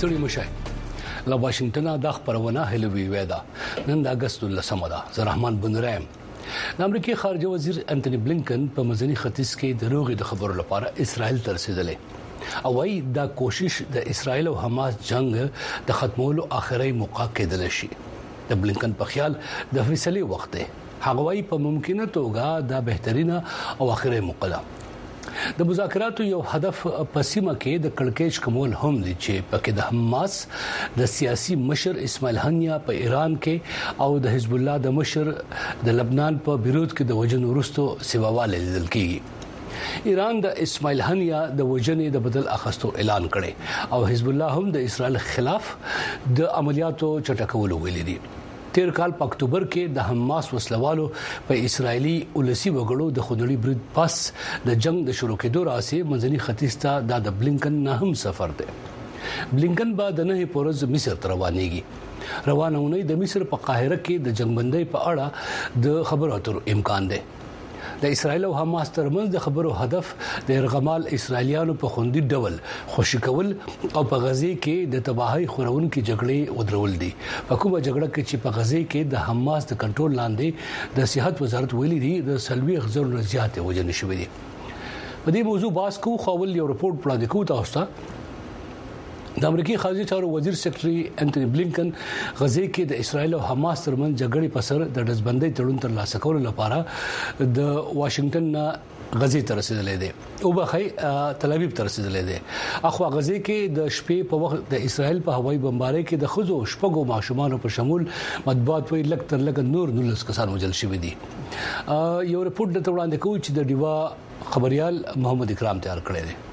ستړي مشه له واشنگټن د خبرونه هلوي ودا نن د اگست 10 ده زرحمان بنرایم د امریکای خارجه وزیر انټونی بلینکن په مزنی ختیځ کې د روغې د خبرو لپاره اسرائیل ته رسیدلې او وايي دا کوشش د اسرائیل او حماس جنگ د ختمولو اخري موقع کېدل شي د بلینکن په خیال د فیصلې وخت دی هغه وايي په ممکنه توګه دا بهترینه او اخري موقع ده د مذاکراتو یو هدف پسیمه کې د کړکېچ کومول هم دي چې پکې د حماس د سیاسي مشر اسماعیل هنیا په ایران کې او د حزب الله د مشر د لبنان په بیروت کې د وجن ورستو سیواواله لیدل کیږي ایران د اسماعیل هنیا د وجنې د بدل اخستو اعلان کړي او حزب الله هم د اسرائیل خلاف د عملیاتو چټکولو ویلي دي تیر کال په اکتوبر کې د حماس وسلوالو په اسرایلی ولسی وګړو د خودړي برید پس د جنگ د شروع کېدو راسي منځني ختیځ ته د بلینکن نه هم سفر دی بلینکن بعد نه پورز مصر ته روانيږي روانونه د مصر په قاهره کې د جنگبندۍ په اړه د خبرو اترو امکان دی د اسرایل او حماس ترمنځ د خبرو هدف د ارغمال اسرایلیانو په خوندي ډول خوشی کول او په غزه کې د تباہي خورونکو جګړې ودرول دي په کومه جګړه کې چې په غزه کې د حماس د کنټرول لاندې د صحت وزارت ویلي دي د سلوي غزر زیاتې وجنې شوې دي په دې موضوع باس کو خول یو رپورت وړاندې کوي تاسو ته د امریکای خارجه چارو وزیر سیکریټري انټونی بلینکن غزه کې د اسرایل او حماس ترمنځ جګړې په سر د دزبندۍ تړون ترلاسه کولو لپاره د واشنگټن نه غزه ته رسیدلې ده او بخای تل ابیب ته رسیدلې ده اخو غزه کې د شپې په وخت د اسرایل په هوایي بمبارۍ کې د خزو شپږو ماشومان په شمول مطبوعات وی لک تر لک نور 19 کسان وژل شوی دي یو رپورت د وړاندې کوي چې د دیوا خبريال محمد اکرام تیار کړی دی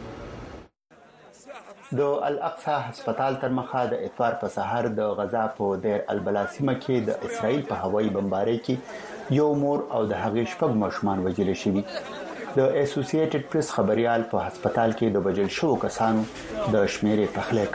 د الاقصی هسپتال تر مخه د اتوار په سحر د غزا په دیر البلا سیمه کې د اسرایل په هوایي بمبارۍ کې یو مور او د هغې شپږ ماشومان وژل شوي د اسوسییټډ پریس خبريال په هسپتال کې د وژل شوو کسانو د شمیرې پخلی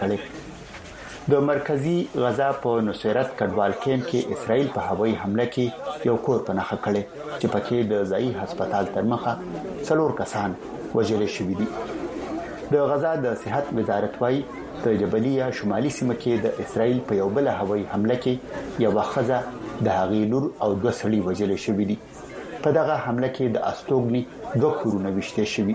کړي د مرکزی غزا په نصرت کډوال کیمپ کې اسرایل په هوایي حمله کې یو کور په نخښه کړي چې پکې د ځایي هسپتال تر مخه 4 کسان وژل شوي دي د غزا د صحت وزارت وايي د جبلیه شمالي سیمه کې د اسرایل په یو بل هوایي حمله کې یو خزه د هغې لور او 2 سړي وژل شوي دي په دغه حمله کې د استوګني 2 کورونه وشته شوي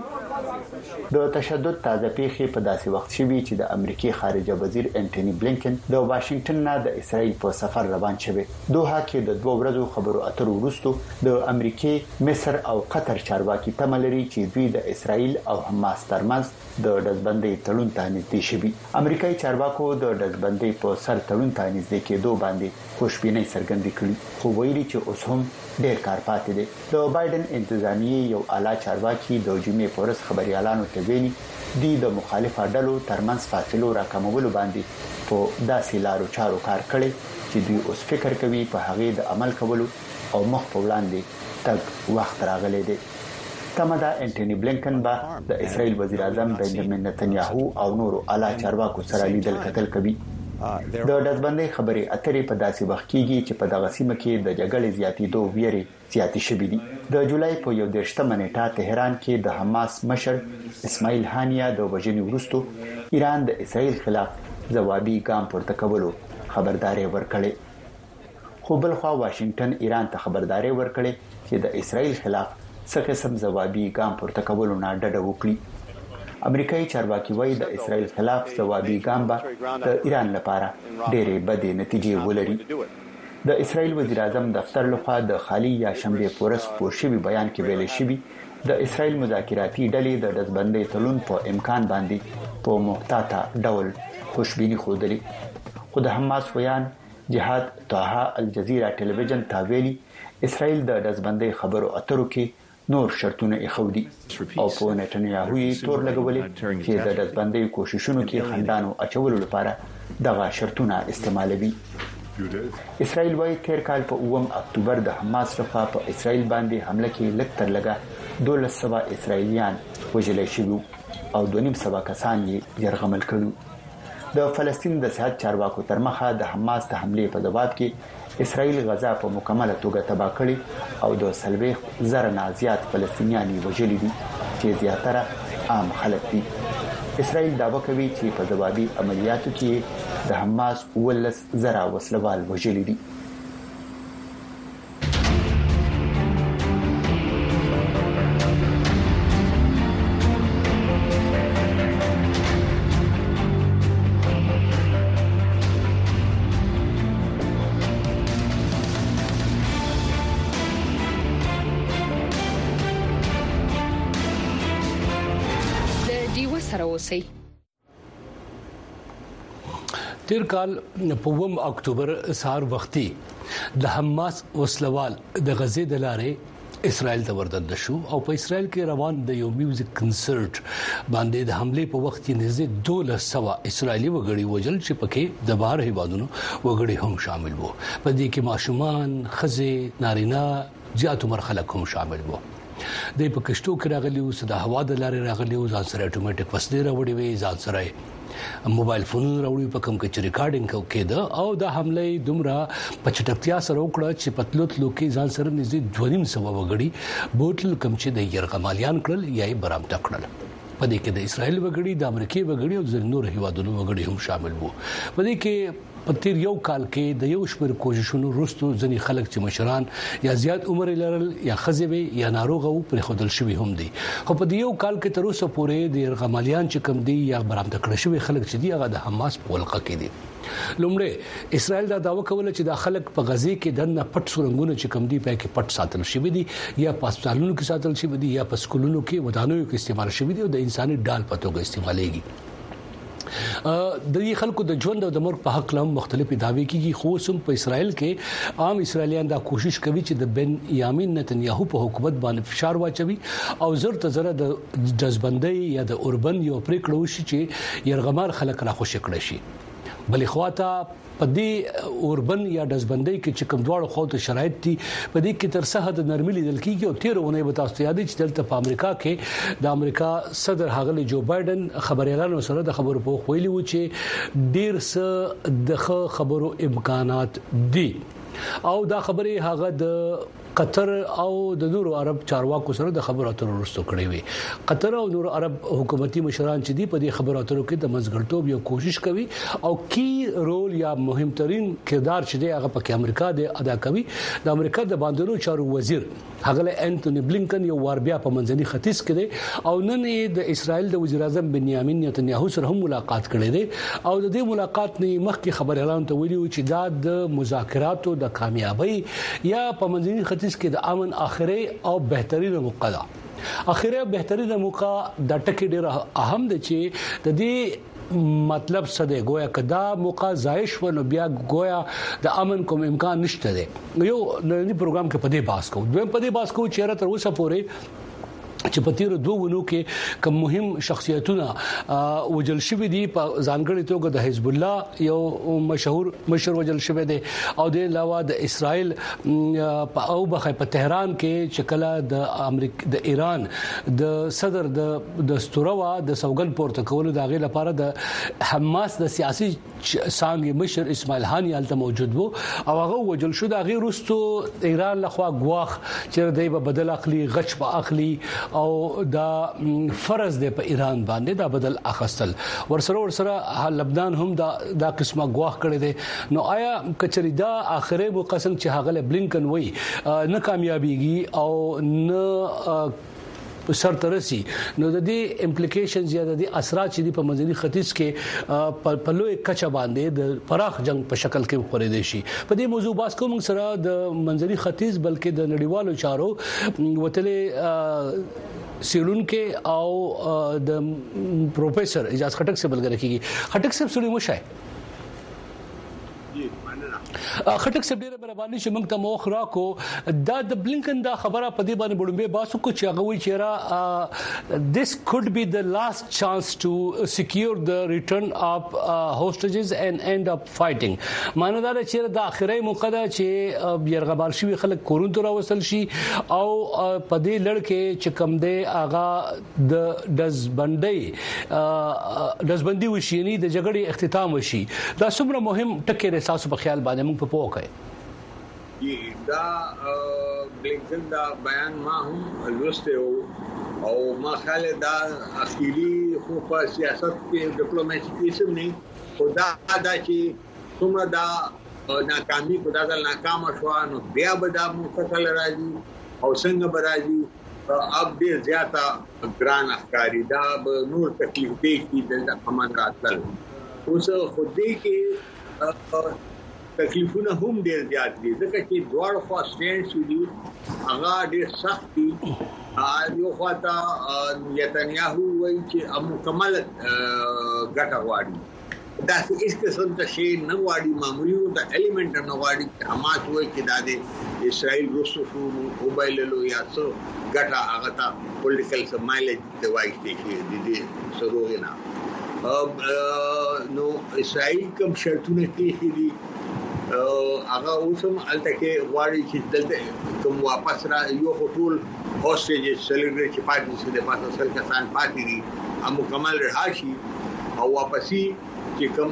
د تشدد تازه پیښې په داسې وخت شوي چې د امریکای خارجه وزیر انټونی بلینکن د واشنگټن نه د اسرایل په سفر روان شوی دوحه کې د 2 ورځو خبرو اترو وروسته د امریکای مصر او قطر چارواکي تملري چې دوی د اسرایل او حماس ترمنځ د دزبندۍ تړون ته نږدې شوي امریکایي چارواکو د دزبندۍ په سر تړون ته نږدې کېدو باندې خوشبینۍ څرګندې کړې خو ویلي چې اوس هم ډېر کار پاتې دی د بایدن انتظامیه یو اعلی چارواکي د جمعې پورس خبريالانو ته ویلي دی د مخالفه ډلو ترمنځ فاصلو راکمولو باندې په داسې لارو چارو کار کړي چې دوی اوس فکر کوي په هغه د عمل کولو او مخ په وړاندې تګ وخت راغلی دی تمدا انټونی بلینکن با د اسرائیل وزیر اعظم بنجامین نتنیاهو او نورو اعلی چارواکو سره لیدل کتل کوي د دزبندۍ خبرې اترې په داسې وخت کېږي چې په دغه سیمه کې د جګړې زیاتېدو ویرې زیاتې شوې دي د جولای په 11 نیټه تهران کې د حماس مشر اسماعیل هانیا د وژنې وروسته ایران د اسرائیل خلاف ځوابي ګام پورته کولو خبرداري ورکړې خو بل خوا واشنگټن ایران ته خبرداري ورکړې چې د اسرائیل خلاف څه قسم ځوابي ګام پورته کولو نه ډډه وکړي امریکایي چارواکي وایي د اسرائیل خلاف ځوابي ګام به د ایران لپاره ډېرې بدې نتیجې ولري د اسرائیل وزیر اعظم دفتر لخوا د خالي یا شنبه پورس پورشوي بیان کې ویل شوی د اسرائیل مذاکراتي ډلې د دزبندۍ تړون په امکان باندې په محتاطه ډول خوشبیني خوده خو د حماس ویان جهاد طه الجزیره ټلویزیون ته ویلي اسرائیل د دزبندۍ خبرو اترو کې نور شرطونه اخودي او په نتنیاهو یې تور لګولې چې د دزبندۍ کوششونو کې خندانو اچولو لپاره دغه شرطونه استعمالوي اسرائیل وايي تیر کال په 9 اکتوبر د حماس لخوا په اسرائیل باندې حمله کې لږ تر لږه 1200 اسرائیلیان وژل شوي او 2.5 کسان یې يرغمل کړي د فلسطین د صحت چارواکو تر مخه د حماس د حمله په جواب کې اسرائیل غزا په مکمله توګه تباه کړي او د سلويخ زره نه زیات فلسطینیان وژلي دي چې زیاتره عام خلک دي اسرائیل دعوا کوي چې په ځوابي عملیاتو کې د حماس 10,000 وسلوال وژلي دي. تیر کال په 1 اکتوبر سهار وختي د حماس وسلوال د غزې د لارې اسرائیل ته وردن شو او په اسرائیل کې روان د یو میوزیک کنسرت باندې د حمله په وخت کې نږدې 1200 اسرائیلي وګړي وژل چې پکې د بهر هیوادونو وګړي هم شامل وو. په دې کې ماشومان، ښځې، نارینه، زیات عمر خلک هم شامل وو. د په کشتو کې راغلي او د هوا د لارې راغلي او ځان سره اتوماتیک وسلې راوړي وي، ځان سره موبایل فون راوړي په کوم کې چې ریکارډینګ کېده او د حمله دومره په چټکتیا سره وکړه چې پتلوت لوکي ځان سره نږدې 2.5 وګړي بوتل کم چې د يرغمالیان کړل یا برامت کړل. په دې کې د اسرائیل وګړي، د امریکای وګړي او د نور هیوادونو وګړي هم شامل وو. په دې کې په تیر یو کال کې د یو شمېر کوششونو وروسته ځنی خلک چې مشران یا زیات عمر لرل یا خزوي یا ناروغ او پر خودل شوی هم دي. خو په یو کال کې تر اوسه پورې د يرغمالیان چې کم دي یا برامت کړل شوی خلک چې دي هغه د حماس په ولقه کې دي. لومړی اسرائیل دا داوا کوله چې د خلک په غزې کې دنه پټ سورنګونه چې کم دي په کې پټ ساتل شوی دي یا پاسپالونو کې ساتل شوی دي یا په سکولونو کې ودانیو کې استعمال شوی دي او د انساني ډال په توګه استعمالېږي. د دې خلکو د ژوند او د مرګ په حق لهم مختلفې دعوی کیږي. خو سم په اسرائیل کې عام اسرائیلیان دا کوشش کوي چې د بنیامین نتنیاهو په حکومت باندې فشار واچوي او زر ته زر د جذبندۍ یا د اوربن یو پریکړه وشي چې يرغمال خلک را خوشی کړي شي. بلې خواته په دې اوربن یا دزبندۍ کې چې کوم دواړو خواته شرایط دي په دې کې تر څه د نرمي لیدل کیږي او 13 ونې به تاسو یاد چې دلته په امریکا کې د امریکا صدر هغه جو بایدن خبريالانو سره د خبرو په خویلی و چې ډیر څه د خبرو امکانات دي او دا خبره هغه د قطر او د نورو عرب چارواکو سره د خبرو اترو وروسته کړې وي. قطر او نورو عرب حکومتي مشران چې دی په دې خبرو اترو کې د منځګړتوب یو کوشش کوي او کی رول یا مهمترین کردار چې دی هغه په امریکا د ادا کوي. د امریکا د باندونو چارو وزیر هغه انټونی بلینکن یو وار بیا په منځني ختیځ کې دی او نن د اسرائیل د وزیر اعظم بنیامین نتنیاهو سره هم ملاقات کړې ده او د دې ملاقات نه مخکې خبريالانو ته ویلي چې دا د مذاکراتو د کامیابی یا په منځني ختیځ کې د امن اخري او بهترینه موقع ده. اخري او بهترینه موقع د ټکی ډیر اهم ده چې د دې مطلب څه دی گویا کدا موقع زایش ونه بیا گویا د امن کوم امکان نشته دی. یو نړۍ پروګرام کې په دې باس کوو دویم په دې باس کوو چې تر اوسه پورې چې په تیر 2 ونو کې کوم مهم شخصیتونه وجل شوی دي په ځانګړي توګه د حزب الله یو مشهور وجل شوی دی او د علاوه د اسرائیل او په تهران کې چې کله د امریکا د ایران د صدر د دستوروا د سوګن پورته کولو د غي لپاره د حماس د سیاسي څنګه مشر اسماعیل هاني الته موجود وو او هغه وجل شو د غیر رستو ایران لخوا غواخ چې د بدل اخلي غچ په اخلي او دا فرض دی په ایران باندې دا بدل اخستل ورسره لبنان هم دا قسمه غواخ کړی دی. نو آیا کچری دا اخره مقسم چې هغه بلینکن وای نه کامیابیږي او نه سر ترسي نو د دې امپلیکیشنز یا د دې اثرات چې په منځني ختیځ کې په لوی کچه باندې د پراخ جنگ په شکل کې خورېدي شي. په دې موضوع باس کوم سره د منځني ختیځ بلکې د نړیوالو چارو وتلې سیلونکو او د پروفیسور اجازه خټک سے بلګر کیږي. خټک صاحب سړي مشای خټک صاحب ډیره مهرباني چې موږ ته موخ راکو دا د بلینکن دا خبره په دې باندې وړاندې باسو کو چې هغه وی چې this could be the last chance to secure the return of hostages and end up fighting. معنی دا چې د اخري موقع دا چې يرغبال شوی خلک کورونو ته راوصل شي او په دې لړ کې چې کم دی هغه د دزبندي وشيني د جګړې اختتام وشي. دا څومره مهم ټکی دی تاسو په خیال باندې موږ په پوه کړئ. دا بلینکن دا بیان ما هم لوسته او ما خاله دا اخیری خو په سیاست کې ډیپلوماسي کې سم نه خدا دا چې څومره دا ناکامي خدا دا ناکام شو نو بیا به دا مفصل راځي او څنګه به راځي اب ډیر زیاته ګران افکاری دا به نور تکلیف دی چې د امن راتل اوس خو دې کې تکلیفونه هم ډیر زیات دي ځکه چې دوړ خو سټینډ دي هغه ډیر سخت دي یو خواته نتنیاهو وایي چې مکمل ګټه غواړي دا هیڅ قسم ته شی نه غواړي معمولی د الیمنٹ نه غواړي حماس وایي چې دا د اسرائیل روسو موبایللو یا څو ګټه هغه ته پولیټیکل سمایلج دی وایي چې دې سروغ نه نو اسرائیل کوم شرطونه کې دي هغه اوسم التکه غواړي چې دلته کوم واپس را یو ټول هوسټیج سیلیبریټ چې پاتې شي د پاتې کسان پاتې دي مکمل رهاشي او واپسی چې کوم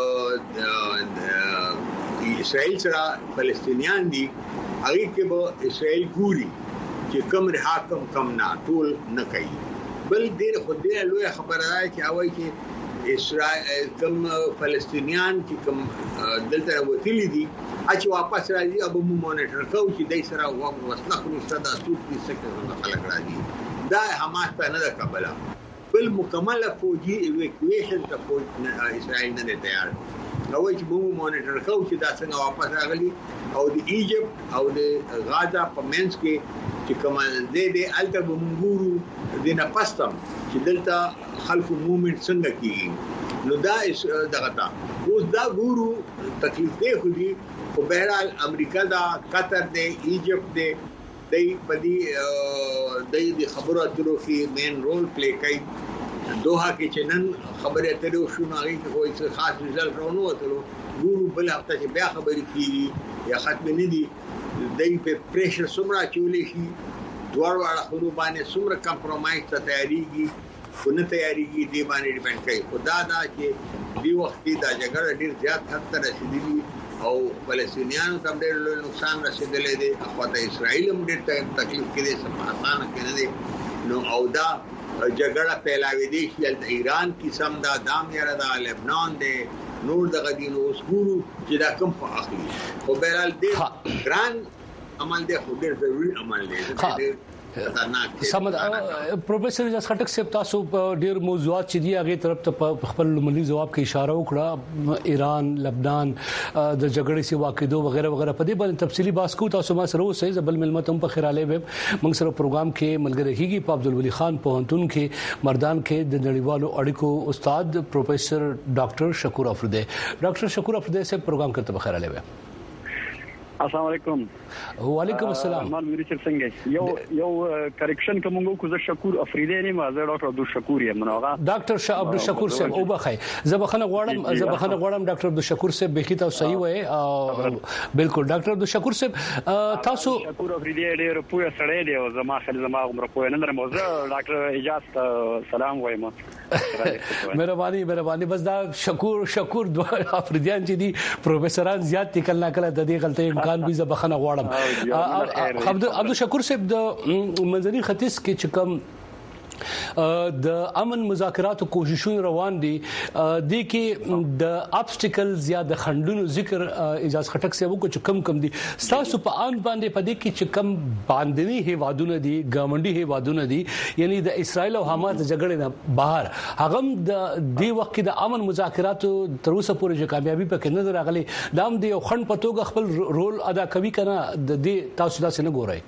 اسرائیل سره فلسطینیان دي هغه کې به اسرائیل ګوري چې کوم رها کم نه ټول نه کوي بل ډیر خو دې لوی خبره ده چې هغه کې اسرائیل کوم فلسطینیان چې کوم دلته وتلی دي چې واپس راځي ابو مونیټر کوي چې دای سره وسله خو نشته دا څوک دې څنګه خلک راځي دا حماس ته نه قبله بل مکمل فوجي ایویکویشن ته فوج اسرائیل نه تیار نو چې مو مونیټر کوي چې دا څنګه واپس راغلي او د ایجپت او د غزا په منځ کې چې کوم دې الته بمګورو د نه پستم چې دلته خلکو موومېنټ څنګه کیږي نو دا دغه تا اوس دا ګورو تکلیف دی خو دي په بهرحال امریکا دا قطر دی ایجپت دی دای د خبرو اترو کې مین رول پلی کوي دوحه کې چې نن خبرې اترو شو نه هغه کوئی خاص رزلټ راونو وته ګورو بل هفته چې بیا خبرې کیږي یا ختم نه دي دای په پریشر سمرا چولې شي دوړ واړه خلکو باندې سمره کمپرمایز ته تیاریږي خو نه تیاریږي دی باندې ډیپند کوي خدا دا چې دی وخت دا جګړه ډیر زیات حد ته رسیدلی او فلسطینیانو ته ډېر لوی نقصان رسیدلی دی خو د اسرائیل هم ډېر تکلیف کړي سم آسان کړي دي نو او دا جګړه پیلاوي دي چې د ایران قسم دا دام یاره دا لبنان دی نور د غدینو اسګورو چې دا کوم په اخلي خو بهرحال دې ګران عمل دی خو ډېر ضروري عمل دی سمد پروفیسور اجاز خټک صاحب تاسو ډیر موضوعات چې دی هغه طرف ته خپل ملي جواب کې اشاره وکړه ایران لبنان د جګړې سی واقعو وغیرہ وغیرہ په دې باندې تفصیلی بحث کو تاسو ما سره اوسئ زبل ملمتم په خیراله وب موږ سره پروګرام کې ملګری کیږي په عبدالولي خان پوهنتون کې مردان کې د نړیوالو اړیکو استاد پروفیسور ډاکټر شکور افریدی ډاکټر شکور افریدی صاحب پروګرام کرتے په خیراله وب السلام علیکم وعلیکم السلام مان مری څنګه یو کریکشن کومو کو زه شکور افریدی نه ما زه ډاکټر عبد الشکور یم نوغه ډاکټر عبد الشکور صاحب او بخای زبخنه غواړم ډاکټر عبد الشکور صاحب به کیته صحیح وای بالکل ډاکټر عبد الشکور صاحب تاسو شکور افریدی ډېر پوهه سره دی او زما خل زما عمر پوهه نه درمو زه ډاکټر اجاز سلام وایم مهرباني بس دا شکور دوه افریدیان چې دي پروفیسوران زیات کله کله د دې غلطۍ امکان وي زبخنه غواړم عبد الشکور صاحب د منځني ختیځ کې چې کوم د امن مذاکرات او کوششونه روان دي د کې د ابسټیکلز یا د خندونو ذکر اجازه خټک صاحب کو چې کم دي تاسو په ان باندې پدې کې چې کم باندنی هیوادونه دي ګاونډي هیوادونه دي یعنی د اسرائیل او حماس د جګړې نه بهر هغه د دې وخت کې د امن مذاکرات تر اوسه پورې کامیابی پکې نه راغلي دام دی یو خند پتوګ خپل رول ادا کوي کنه د دې تاسو دا څنګه ګورئ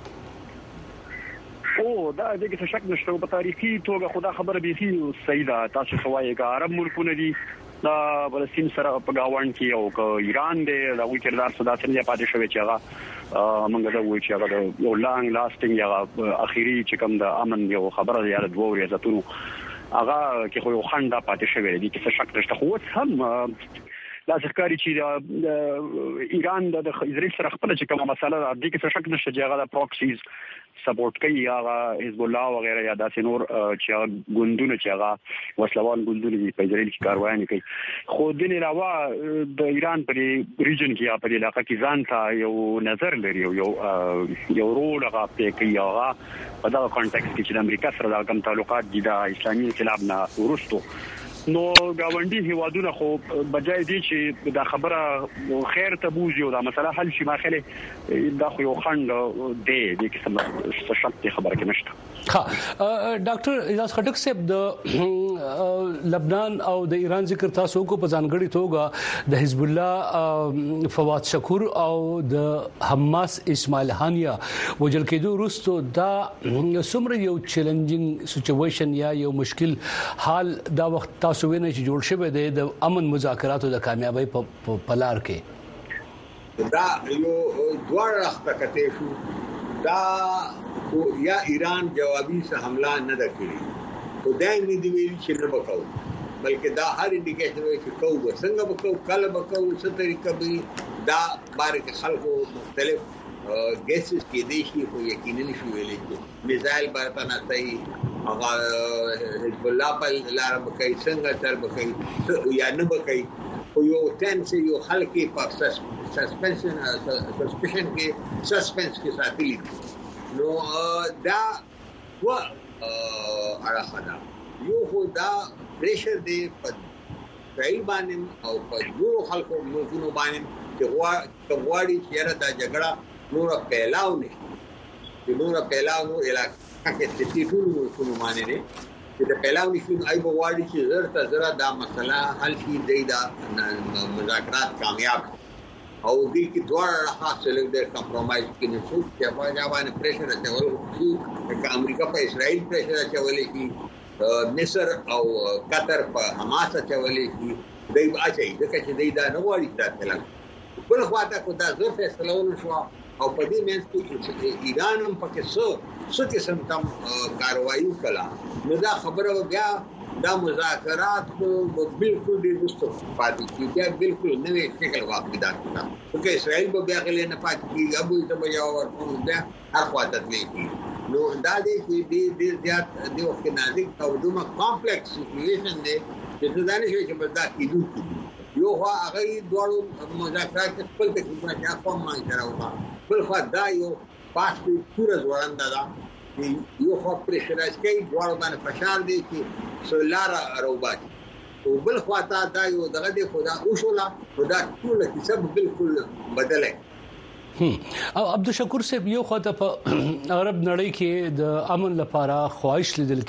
او دا دغه څه شک نشته په تاریخي توګه خدا خبره به هي سیدا تاسو خوایي چې عرب ملکونه دي دا فلسطین سره په گاوند کې او ایران دی دا وی کردار صدا څنګه پاتې شوی چې هغه موږ دا وی چې هغه یو لانګ لاسټینګ یا اخیری چې کوم د امن یو خبره یا د دوه ریاضتونو هغه کې خو یو خنډه پاتې شوی دي چې څه شک نشته خو هم دا ځکه چې ایران د اسرائیل سره خپل چې کومه مسله ده د کې شک نشته چې هغه د پروکسیز سپورټ کوي هغه حزب الله وغیرہ یا داسې نور چې ګوندونه چې هغه وسلوال ګوندونه دي په اسرائیل کې کاروایي کوي خو د نه علاوه د ایران په ریجن کې یا په علاقې کې ځان ته یو نظر لري یو رول هغه کوي هغه په دا کانټیکست کې چې د امریکا سره د کوم تعلقات دي د اسلامي انقلاب نه ورستو نو گاونډي هیوادونه خو بجای دي چې دا خبره خیر ته بوزي او دا مسله حل شي ماخله دا خو یو خند دی د څه شک خبره کې نشته ها ډاکټر اجازه خټک صاحب د لبنان او د ایران ذکر تاسو کو په ځانګړي توګه د حزب الله فواد شکور او د حماس اسماعیل هانیا وجل کېدو وروسته دا څومره یو چیلنجینګ سچويشن یا یو مشکل حال دا وخت تاسو وینئ چې جوړ شوی دی د امن مذاکراتو د کامیابی په لار کې دا یو دوه راخته شو دا یا ایران جوابي سه حمله نه وکړي خو دا نه دی ویل چې نه وکاو بلکې دا هر انډیکیشن وایي چې کوو څنګه وکاو کله وکاو څه طریقه به دا بارک خلکو مختلف ګیسز کې دي چې خو یقینا نشي ویلي چې میزایل برته نه صحیح هغه حزب الله په لار بکای څنګه تر بکای یا نه بکای خو یو تنس یو خلک په سسپنشن کې ساتلی نو دا و اړه یو خو دا پریشر دی په اسرائیل باندې او په نورو خلکو ملکونو باندې چې غواړي چې دا جګړه نور پیلاو نه چې نور پیلاو نو علاقې کې چې ټول ملکونو باندې نه چې د پیلاو نشي ای په غواړي چې زړه زړه دا مسله حل شي دا مذاکرات کامیاب او دې کې دوه حاصل د کمپرمایز کې نشو چې په ځوانه پریشر اچول چې امریکا په اسرائیل پریشر اچول شي مصر او قطر په حماس اچول شي دوی اچي ځکه چې دوی دا نه غواړي چې بل خواته کو دا زو فیصله ونشو او په دې منځ کې ایران هم پکې څه قسم تم کاروایی وکړه نو دا خبره بیا دا مذاکرات بالکل د دوستو پاتې کیږي بالکل نوې شکل واقعیت ده چې اسرائیل به بیا غلې نه پاتې کیږي ابو ته به یو ورکوم بیا هر خواته تللی نو دا دې چې د زیات د وخت نازک او دومره کمپلیکس سچويشن دی چې ځان شي چې بل دا کیدو یو هغه دوړو مذاکرات خپل ته کومه یا کوم ما راوړه بل خو دا یو پاسپورت پورا ځوړنده ده یو خو پریشرایز کوي دوړو باندې فشار دی چې سولار اروباټ او بل خواته دا یو دغه دی خدا او شولا خدا ټول حساب بالکل بدله او عبدالشکور صاحب یو خواته په عرب نړۍ کې د امن لپاره خواهش لیدل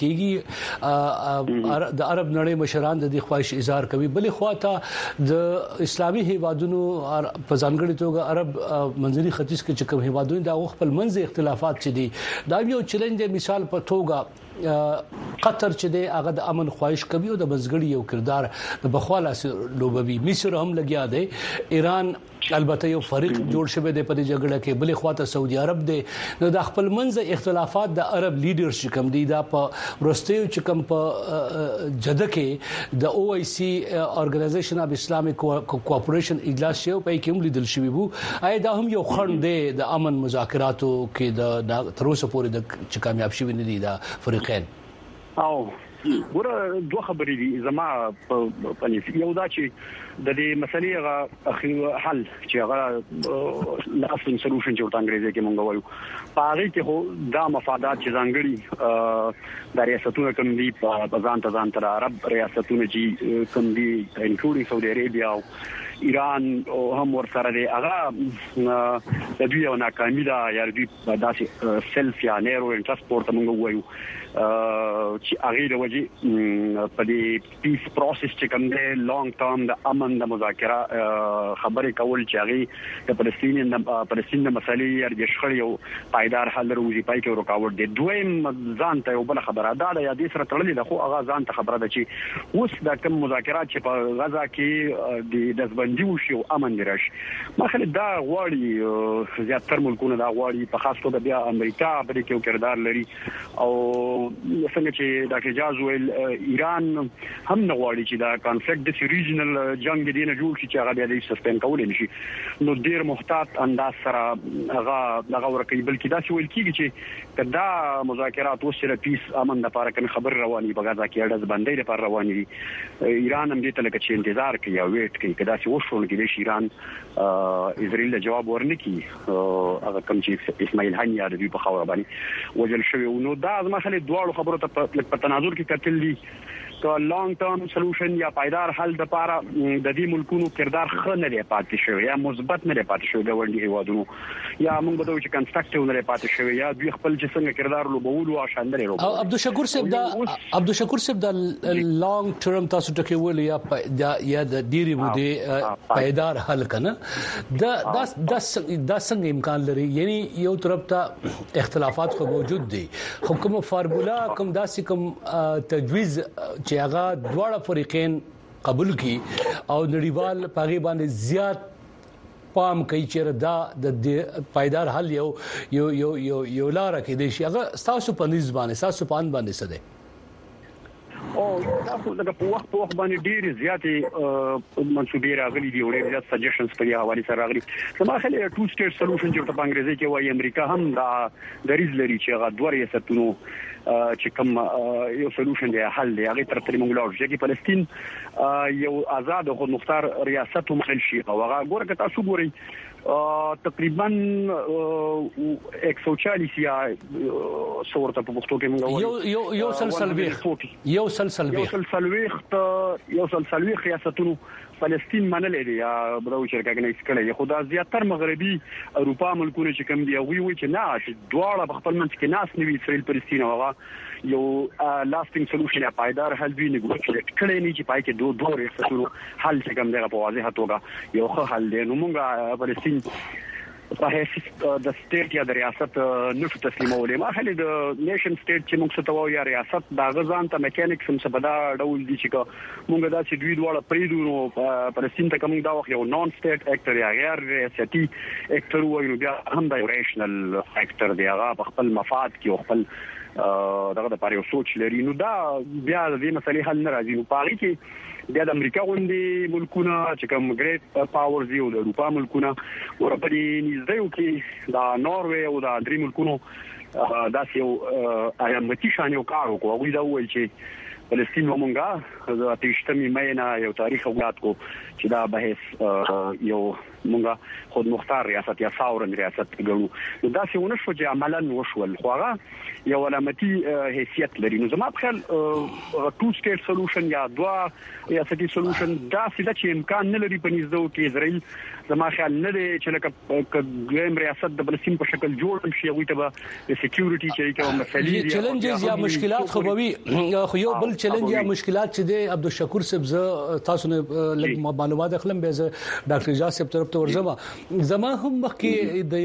کیږي د عرب نړۍ مشران د دې خواهش اظهار کوي بلې خواته د اسلامي هیوادونو په ځانګړي توګه عرب منځني ختیځ کې چې کوم هیوادونه د خپل منځي اختلافات چي دي دا یو چیلنج مثال په توګه قطر چې د هغه د امن خواهش کوي او د بزګړي یو کردار د بخواله لوبوي مصر هم لګیا دی ایران البته یو فريق جوړ شوی دی په دې جګړه کې بلې خواته سعودي عرب دی نو د خپل منځ اختلافات د عرب لیډرشپ کم دي دا په ورستیو چې کم په جده کې د OIC اورګنایزیشن اف اسلامیک کوآپریشن اجلاس شو په کې هم لیدل شوی وو آیا دا هم یو خنډ دی د امن مذاکراتو کې د تر اوسه پورې د چې کامیاب شوی نه دي دا فریقین او ګوره دوه خبرې دي زما په یو دا چې د دې مسلې غا اخر حل چې هغه لاسټینګ سولوشن چې ورته انګریزي کې مونږ وایو په هغه کې هو دا مفادات چې ځانګړي د ریاستونو کوم دي په ځان تر عرب ریاستونو چې کوم دي انکلودینګ سعودي عربیا او ایران او هم ورسره دی هغه د دوی یو ناکامي ده یا دوی داسې سلف یا نیرو ترانسپورت مونږ وایو چې هغه د وجه په دې پیس پروسس چې کوم دی لانګ ټرم د امن د مذاکره خبرې کول چې هغه د فلسطین د مسلې یا د شخړې او پایدار حل وروزي پای کې رکاوټ دی دویم ځان ته یو بل خبره ده یا د سره تړلې ده خو هغه ځان ته خبره ده چې اوس د کوم مذاکرات چې په غزا کې د دزبن بندي وشي او امن راشي مخاله دا غواړي زیاتره ملکونه دا غواړي په خاص توګه بیا امریکا په دې کې یو کردار لري او څنګه چې ډاکټر جاز ویل ایران هم نه غواړي چې دا کانفلیکټ د ریجنل جنگ دی نه جوړ شي چې هغه د سسپند کول نشي نو ډیر محتاط انداز سره هغه ورکوي بلکې دا چې ویل کیږي چې کدا مذاکرات وسره پیس امن لپاره کوم خبر رواني په غزا کې اړه باندې لپاره رواني دي ایران هم دې ته لکه چې انتظار کوي او ویټ کوي کدا چې وشول کې د ایران اسرائیل جواب ورنکي هغه کوم چې اسماعیل هانیه د په خاور باندې وجل شوی نو دا ځمخه دواړو خبرو ته په تناظر کې کتل دي که لانګ ټرم سولوشن یا پایدار حل د لپاره د دې ملکونو کردار خنه لري پاتې شوی یا مثبت نه لري پاتې شوی غونډي هیوادونو یا موږ به دوی چې کنستراکټیو نه لري پاتې شوی یا دوی خپل چې څنګه کردار لوبول او شاندره لوبول عبدالشکور صاحب د لانګ ټرم تاسو ټکی ویل یا د ډیری بده پایدار حل کنه دا څنګه امکان لري یعنی یو طرف ته اختلافات خو موجود دي حکومت فارمولا کوم داسې کوم تجویز چې هغه دواړه فریقین قبول کی او نړیوال پاغي باندې زیات پام کوي چې دا د پایدار حل یو لار کې دی چې هغه تاسو په نسبت باندې تاسو په ان باندې څه دی او تاسو دغه په وخت باندې ډېر زیاتې منسوبې راغلي دي او ډېر زیات سجیشنز په حواله سره راغلي زما خلک ټو سټیټ سولوشن چې په انګریزي کې وایي امریکا هم دا دریز لري چې هغه دوه ریاستونو چې کوم یو سولوشن دی حل دی هغه تر ترې موږ لاړو چې فلسطین یو آزاد او مختار ریاست ومنل شي او هغه ګوره که تاسو ګورئ تقریبا 140 یا صورت په پښتو کې موږ یو سلسلويخ ریاستونو فلسطین منلې دي یا بدو چې ریکګنایز کړي خو دا زیاتره مغربي اروپا ملکونه چې کوم دی وی چې نه چې دواړه په خپل منځ کې ناس نیوي اسرائیل فلسطین او یو لاستینګ سولوشن یا پایدار حل وی نیګوشیټ کړي نه چې پای کې دوه ریاستونو حل چې کوم دی په واضحه توګه یو ښه حل دی نو موږ فلسطین په هیڅ د سټیټ یا د ریاست نشو تسلیمولې ما هلي د نیشن سټیټ چې موږ ستو یا ریاست دا غزان ته میکانیکس هم څه بدا ډول دي چې موږ دا چې دوی دواړه پریدو نو فلسطین ته کوم دا وخت یو نون سټیټ اکټر یا غیر ریاستي اکټر وایي بیا هم د ریشنل فیکټر دی هغه په خپل مفاد کې خپل دغه د پاره یو سوچ لري نو دا بیا د دې مسلې حل نه راځي نو پاره کې بیا د امریکا غوندي ملکونه چې کوم ګریټ پاورز دی او د اروپا ملکونه ورپدې نږدې یو کې دا نوروي او دا درې ملکونو دا یو ایامتي شان یو کار وکړو دا وایي چې فلسطین ومونږه د 28 مې نه یو تاریخ وګات کو چې دا بحث یو مونږه خود مختار ریاست یا ساورن ریاست ګڼو نو دا څه ونه شو چې عملاً وشول خو هغه یو علامتي حیثیت لري نو زما په خیال ټو سټیټ سولوشن یا دوا ریاستي سولوشن دا څه چې امکان نه لري په نږدې کې اسرائیل زما خیال نه دی چې لکه ګریم ریاست د فلسطین په شکل جوړ شي هغه ته به سکیورټي چې کوم مسلې دي چیلنجز یا مشکلات خو به خو یو بل چیلنج یا مشکلات چې دی عبدالشکور صاحب تاسو نه لږ معلومات اخلم به ډاکټر جاز صاحب طرف ته ورځم زما هم مخکې د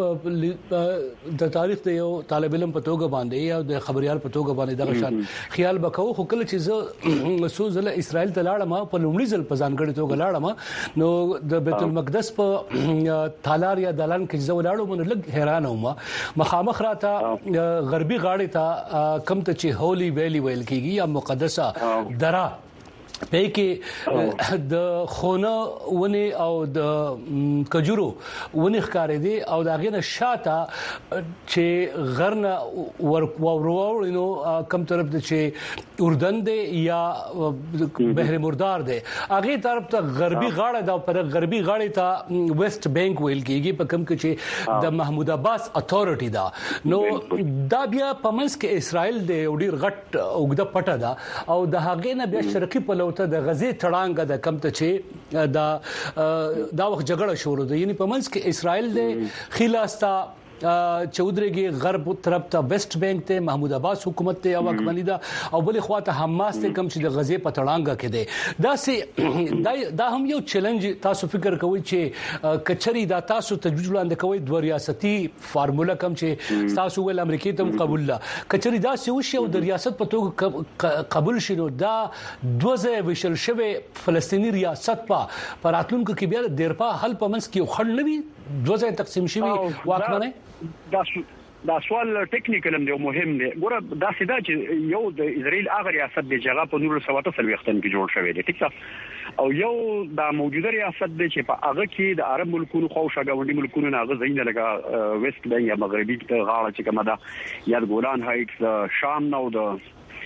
یو د تاریخ د یو طالب علم په توګه باندې یا د خبريال په توګه باندې دغه شان خیال وکاو خو کله چې زه سوزله اسرائیل ته لاړم په لومړي ځل په ځانګړي توګه لاړم نو د بیت المقدس په تالار یا دالان کې زه ولاړم نو لږ حیران وم مخامخ راته غربي غاړې ته کم ته چې هولي ویلی ویل کیږي یا مقدسه درا په کې د خونه ونی او د کجورو ونی ښکارې دي او دا غینه شاته چې غرنه ورورینو کم طرف ته چې اردن دی یا بحر مردار دی هغه طرف ته غربي غاړه دا پر غربي غاړه ته ویسټ بانک ویل کیږي په کم کې چې د محمود عباس اتھارټی دا نو دا بیا په منځ کې اسرائیل دی ډیر غټ اوګده پټه دا او د هغه نه بیا شرقي په ته د غزې تړانګه د کم ته چې دا وخت جګړه شروع ده یعنی په منځ کې اسرائیل د خلاستا چودريږي غرب طرف ته ویسٹ بینک ته محمود عباس حکومت ته او حکمرانی دا او بل خواته حماس ته کم چې د غزې په تړانګه کې ده دا هم یو چیلنج تاسو فکر کوئ چې کچري دا تاسو تجویز وړاندې کوي د ریاستي فارمولا کم چې تاسو ول امریکای ته قبول لا کچري دا څه وشي او د ریاست په توګه قبول شینو دا دوزه وشل شوه فلسطینی ریاست په راتلونکو کې بیا د دیرپا حل په منځ کې خړ نوي دوزه تقسیم شوی واکمنه دا سوال ټیکنیکل هم دی مهم دی ګوره دا سیده چې یو د اسرائیل هغه ریاست دی چې هغه په 1947 کې جوړ شوی دی ټیک او یو دا موجوده ریاست دی چې په هغه کې د عرب ملکونو خو شاګوندي ملکونو نه هغه زین لګا ویسٹ بینک یا مغربي غاړه چې کومه ده یا ګولان هایټس شام نو د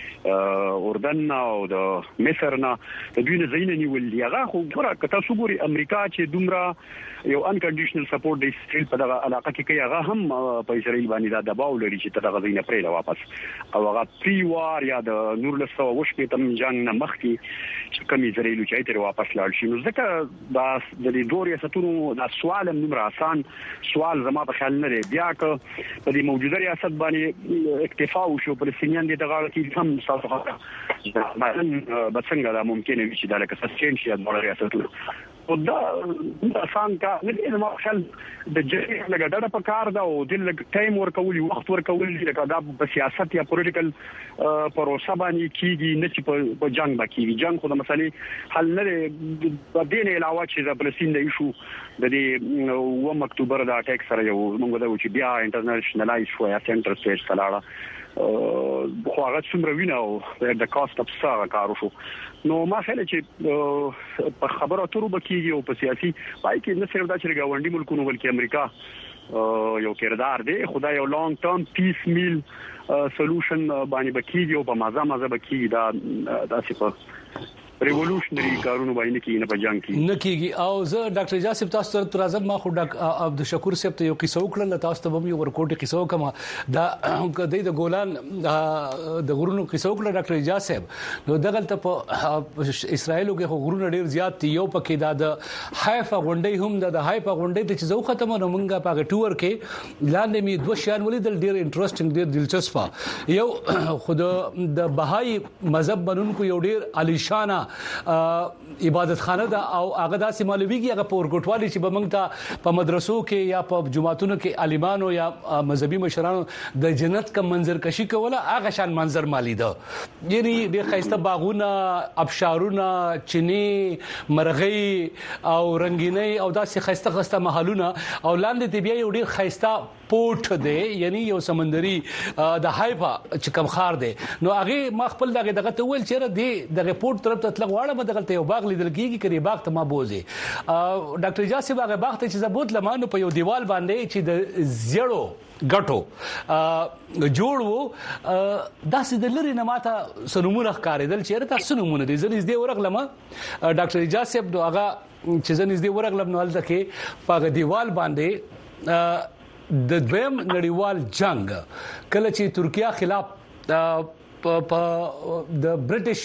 اردن او د مصر نه د دوی نه زین نیول دی هغه خو ګوره کته سګوري امریکا چې دومره یو انکنډیشنل سپورټ د اسرائیل په دغه علاقه کې کوي هغه هم په اسرائیل باندې دا دباو لري چې دغه زین پرې واپس او هغه پری وار یا د 1908 تم جنگ نه مخکې چې کوم اسرائیل چې تر واپس لاړ شي نو ځکه دا د دې ریاستونو دا سوال هم نمبر آسان سوال زما په خیال نه دی بیا که په دې موجوده ریاست باندې اکتفا وشو فلسطینیان د دغه کې هم تاسو خاطر مثلا بڅنګه دا ممکن وي چې دا لکه سسټین شي د ریاستونو او دا آسان کا نه دی نو خل د جری لګډه په کار دا او د ټایم ورکول وخت ورکول لکه دا په سیاست یا پولیټیکل پروسه باندې کیږي نه چې په جنگ باندې جنگ خو د مسلې حل نه دی په دې نه علاوه چې د فلسطین د ایشو د دې و اکتوبر د اٹیک سره یو موږ دا چې بیا انټرنیشنلایز شو یا سنټر سټیج سلاړه خو هغه څومره ویناو د کاست اف سره کارو شو نو ما خیال چې په خبرو اترو بکیږي او په سیاسي پای کې نه صرف دا چې ګاونډي ملکونو بلکې امریکا یو کردار دی خدای یو لانګ ټرم پیس میل سولوشن باندې بکیږي او په مازه بکیږي دا څه ریولوشنری کارونه باندې کې نه په جنگ کې نه کېږي او زه ډاکټر جاسب تاسو ته راځم ما خو ډاکټر عبدالشکور صاحب ته یو قصه وکړل تاسو ته به یو ورکوټ قصه وکم دا د ګولان د غرونو قصه وکړل ډاکټر جاسب نو دغه ته په اسرائیل کې غرونه ډیر زیات یو پکې د حیفا غونډي هم د حیفا غونډي ته زو ختمه نو مونږه په ټور کې لاندې می دوه شان ولیدل ډیر انټرېستینګ ډیر دلچسپ یو خود د بهاي مذهب بنونکو یو ډیر عالیشانه عبادت خانه دا او هغه داسې مولویږي هغه پورګټوالي چې بمنګ ته په مدرسو کې یا په جماعتونو کې عالمانو یا مذهبي مشرانو د جنت کا منظر کشي کوله هغه شان منظر مالی ده یعنی د خیسته باغونه ابشارونه چینی مرغۍ او رنگینۍ او داسې خیسته محلونه او لاندې ته بیا یو ډیر خیسته پورټ دی یعنی یو سمندري د هایفا چې کم خار دی نو هغه ما خپل دغه ته ویل چې د ریپورت طرف ته تلغواړه بدلته یو باغ لیدل کیږي کړي باغ ته ما بوزي ډاکټر جاسب هغه باغ ته چې زبوت لمانو په یو دیوال باندې چې د زیړو غټو جوړ وو داسې د لری نه ماته سنمونه ښکارېدل چې تاسو نمونه دي زنیز دی ورغلم ډاکټر جاسب هغه چې زنیز دی ورغلم نو هلته کې په دیوال باندې د دویم نړیوال جنگ کله چې ترکیه خلاف د برټش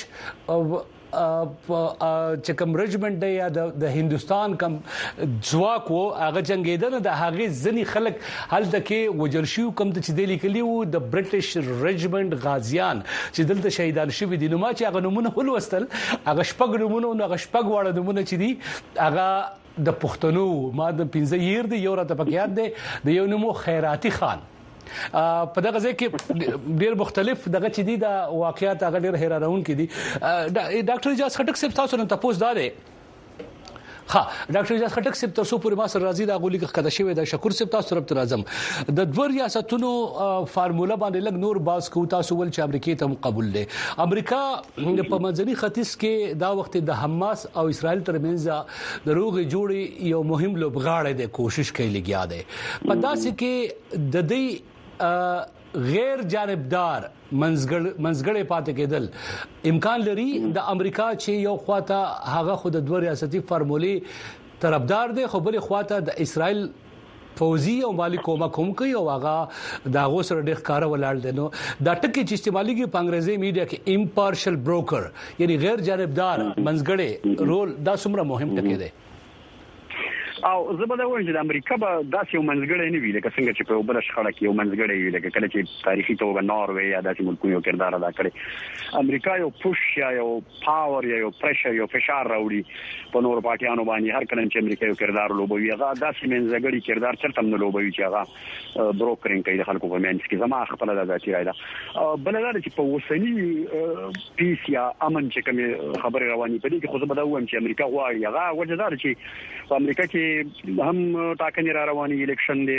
چې کوم رجمنټ دی یا د هندستان کوم ځواک وو هغه جنگیدنه د هغه ځنی خلک هلته کې وجل شو کوم چې د لیکلی وو د برټش رجمنټ غازیان چې دلته شهیدان شوی دي نو ما چې هغه نمونه ولوستل هغه شپږ نمونه نو هغه شپږ واړه نمونه چې دي هغه د پښتنو ما د 15 ییر دی یو راته پکې یاد دی د یو نومو خیراتی خان په دغه ځای کې ډیر مختلف دغه چې دي د واقعیت هغه ډیر حیرانون کې دي ډاکټر اجازه خټک صاحب تاسو نن تاسو دا دی ها ډاکټر اجازه خټک صاحب تاسو پورې ما سره راځي دا غولي کې خدای شوی د شکر صاحب تاسو طرف ته راځم د دوه ریاستونو فارمولا باندې لګ نور باز کو تاسو ول چې امریکای ته قبول لې امریکا په منځني ختیځ کې دا وخت د حماس او اسرائیل ترمنځ د روغ جوړي یو مهم لوبغاړی د کوشش کوي لګیا دی په داسې کې د دې غیر جانبدار منځګړې پاتې کېدل امکان لري د امریکا چې یو خواته هغه خود د دوه ریاستي فارمولې طرفدار دی خو بل خواته د اسرائیل فوزي او مالی کومک هم کوي او هغه دا غوسر ډېر کار ولاړ دي نو دا ټکی چې استعماليږي په انګريزي میډیا کې امپارشل بروکر یعنی غیر جانبدار منځګړې رول دا څومره مهم ټکی دی او زه به دا وایم چې د امریکا به داسې یو منځګړی نه وي لکه څنګه چې په بل شخړه کې یو منځګړی وي لکه کله چې تاریخي توګه ناروې یا داسې ملکونو یو کردار ادا کړي امریکا یو پوش یا یو پاور یا یو پریشر یو فشار راوړي په نور پاکستان باندې هر کله چې امریکا یو کردار لوبوي هغه داسې منځګړی کردار چرته نه لوبوي چې هغه بروکرینګ کوي د خلکو په منځ کې زما خپل د ذاتي رائے ده بل دا چې په وسنی پیس یا امن چې کوم خبره رواني په دې کې خو زه به دا وایم چې امریکا غواړي هغه وجدار چې په امریکا کې هم ټاکنې را رواني الیکشن دی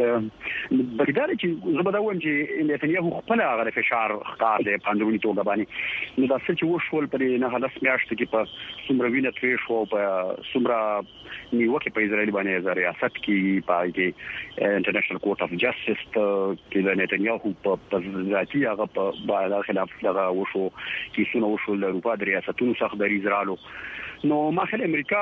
بلکې چې زه به دا وایم چې نتنیاهو خپل هغه فشار ښکار دی په اندرونی توګه باندې نو دا څه چې وشول په نه هدف میاشت کې په څومره وینه توی شو په څومره نیوکه په اسرائیل باندې ریاست کې په انټرنیشنل کورټ اف جسټس کې د نتنیاهو په ذاتي هغه په خلاف دغه وشو چې څونه وشول د اروپا د ریاستونو څخه د اسرائیل نو ماخل امریکا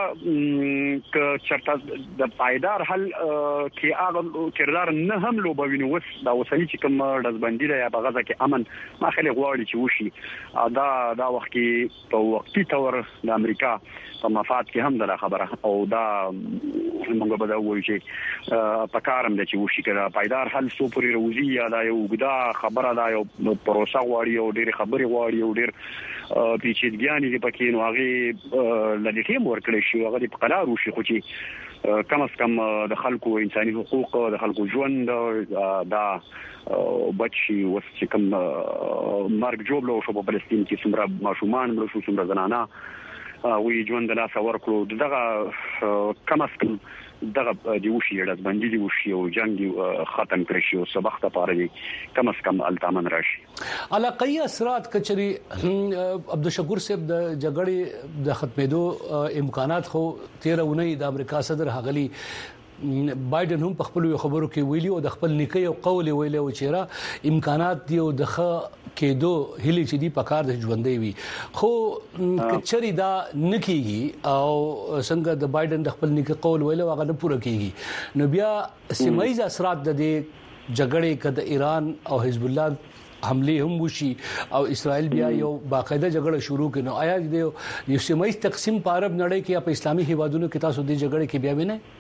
ک چرته د پایدار حل کې هغه کردار نه هم لوبوینو وس دا وسنی چې کوم دزبندی یا په غزا کې امن ماخل غواړي چې وشي دا وخت کې په وختي تور د امریکا په مفاد کې هم دا خبره او دا موږ به دا وایو چې په کارم د چې وشي کړه پایدار حل سو پوری روزي یا دا یو ګدا خبره دا یو پروسه غواړي او ډېر خبري غواړي او ډېر پیچیدګیانی چې پکې نو هغه لدې ټیم ورکړي شي هغه په قرار وشي خو چې کم از کم د خلکو انساني حقوق د خلکو ژوند دا بچي وس چې کوم مارک جوبلو شو په فلسطین کې څومره ماشومان مړ شو څومره زنانه وی ژوند لا څور کړو دغه کم از کم دغه دی وشي راتبندي دی وشي او جنگ ختم کړی شي او سبخته پاره دی کم از کم التامن راشي علاقائی اثرات کچري عبدالشکور صاحب د جګړې د ختمېدو امکانات خو 13 اونۍ د امریکا صدر هغلی بایدن هم په خپل خبرو کې ویلي او د خپل نیکي او قول ویلي او چیرې امکانات دی او د کېدو هلي چې دی په کار د ژوندې وي خو کچري دا نکېږي او څنګه د بایدن د خپل نیکي قول ویلي هغه نه پوره کیږي نو بیا سیمایي اثرات د جګړې کده ایران او حزب الله حمله هم وشي او اسرائیل بیا یو باقاعده جګړه شروع کړي آیا د یو سیمایي تقسیم په عرب نړۍ کې یا په اسلامي هیوادونو کې تاسو د جګړې کې بیا وینئ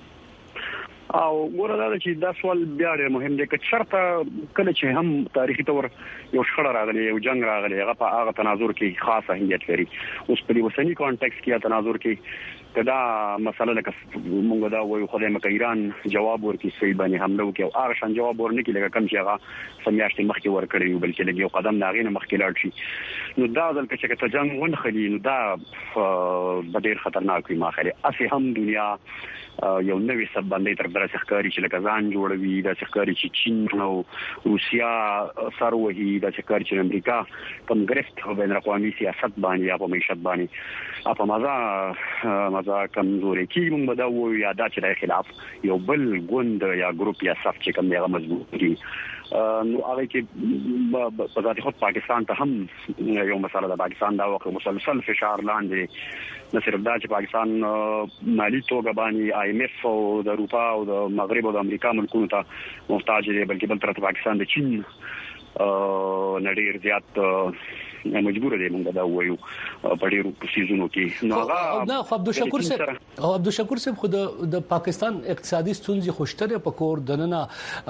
او ګوره دا چې دا سوال بیا ډېر مهم دی چې شرطه کله چې هم تاریخي تور یو شخړه راغلی یو جنگ راغلی هغه په هغه تناظر کې خاص اهمیت لري اوس په دې وسنی کانټیکس کې تناظر کې دا مسله لکه مونږ دا وایو خدای مکه ایران جواب ورکړي اسرائیل باندې حمله وکړي او هغه شان جواب ورنکړي لکه کوم چې هغه سمیاشتې مخکې ورکړي بلکې لږ یو قدم ناغینه مخکې لاړ شي نو دا ځل چې جنگ ونخلي نو دا ډېر خطرناک وي ماخله اسی هم دنیا یو نوې سب باندې تر درسه ښکاری چې لکه ځان جوړوي دا ښکاری چې چین او روسیا سره وهي دا ښکاری چې امریکا په ګرفت او بین الاقوامي سیاست باندې یا په معیشت باندې په مزه کمزوري کې موږ دا وایو یا دا چې د خلاف یو بل ګوند یا ګروپ یا صف چې کوم یو مضبوط دي نو هغه کې په ذات خود پاکستان ته هم یو مسله د پاکستان دا وخت مسلسل فشار لاندې نه صرف دا چې پاکستان مالی توګه باندې آی ایم ایف او د اروپا او د مغرب او د امریکا ملکونو ته محتاج دي بلکې بل طرف پاکستان د چین نړۍ زیات مجبور دي موږ دا وایو په ډیرو سیزونو کې نو هغه نه عبدالشکور صاحب خو د پاکستان اقتصادي ستونزې خوشتره په کور دننه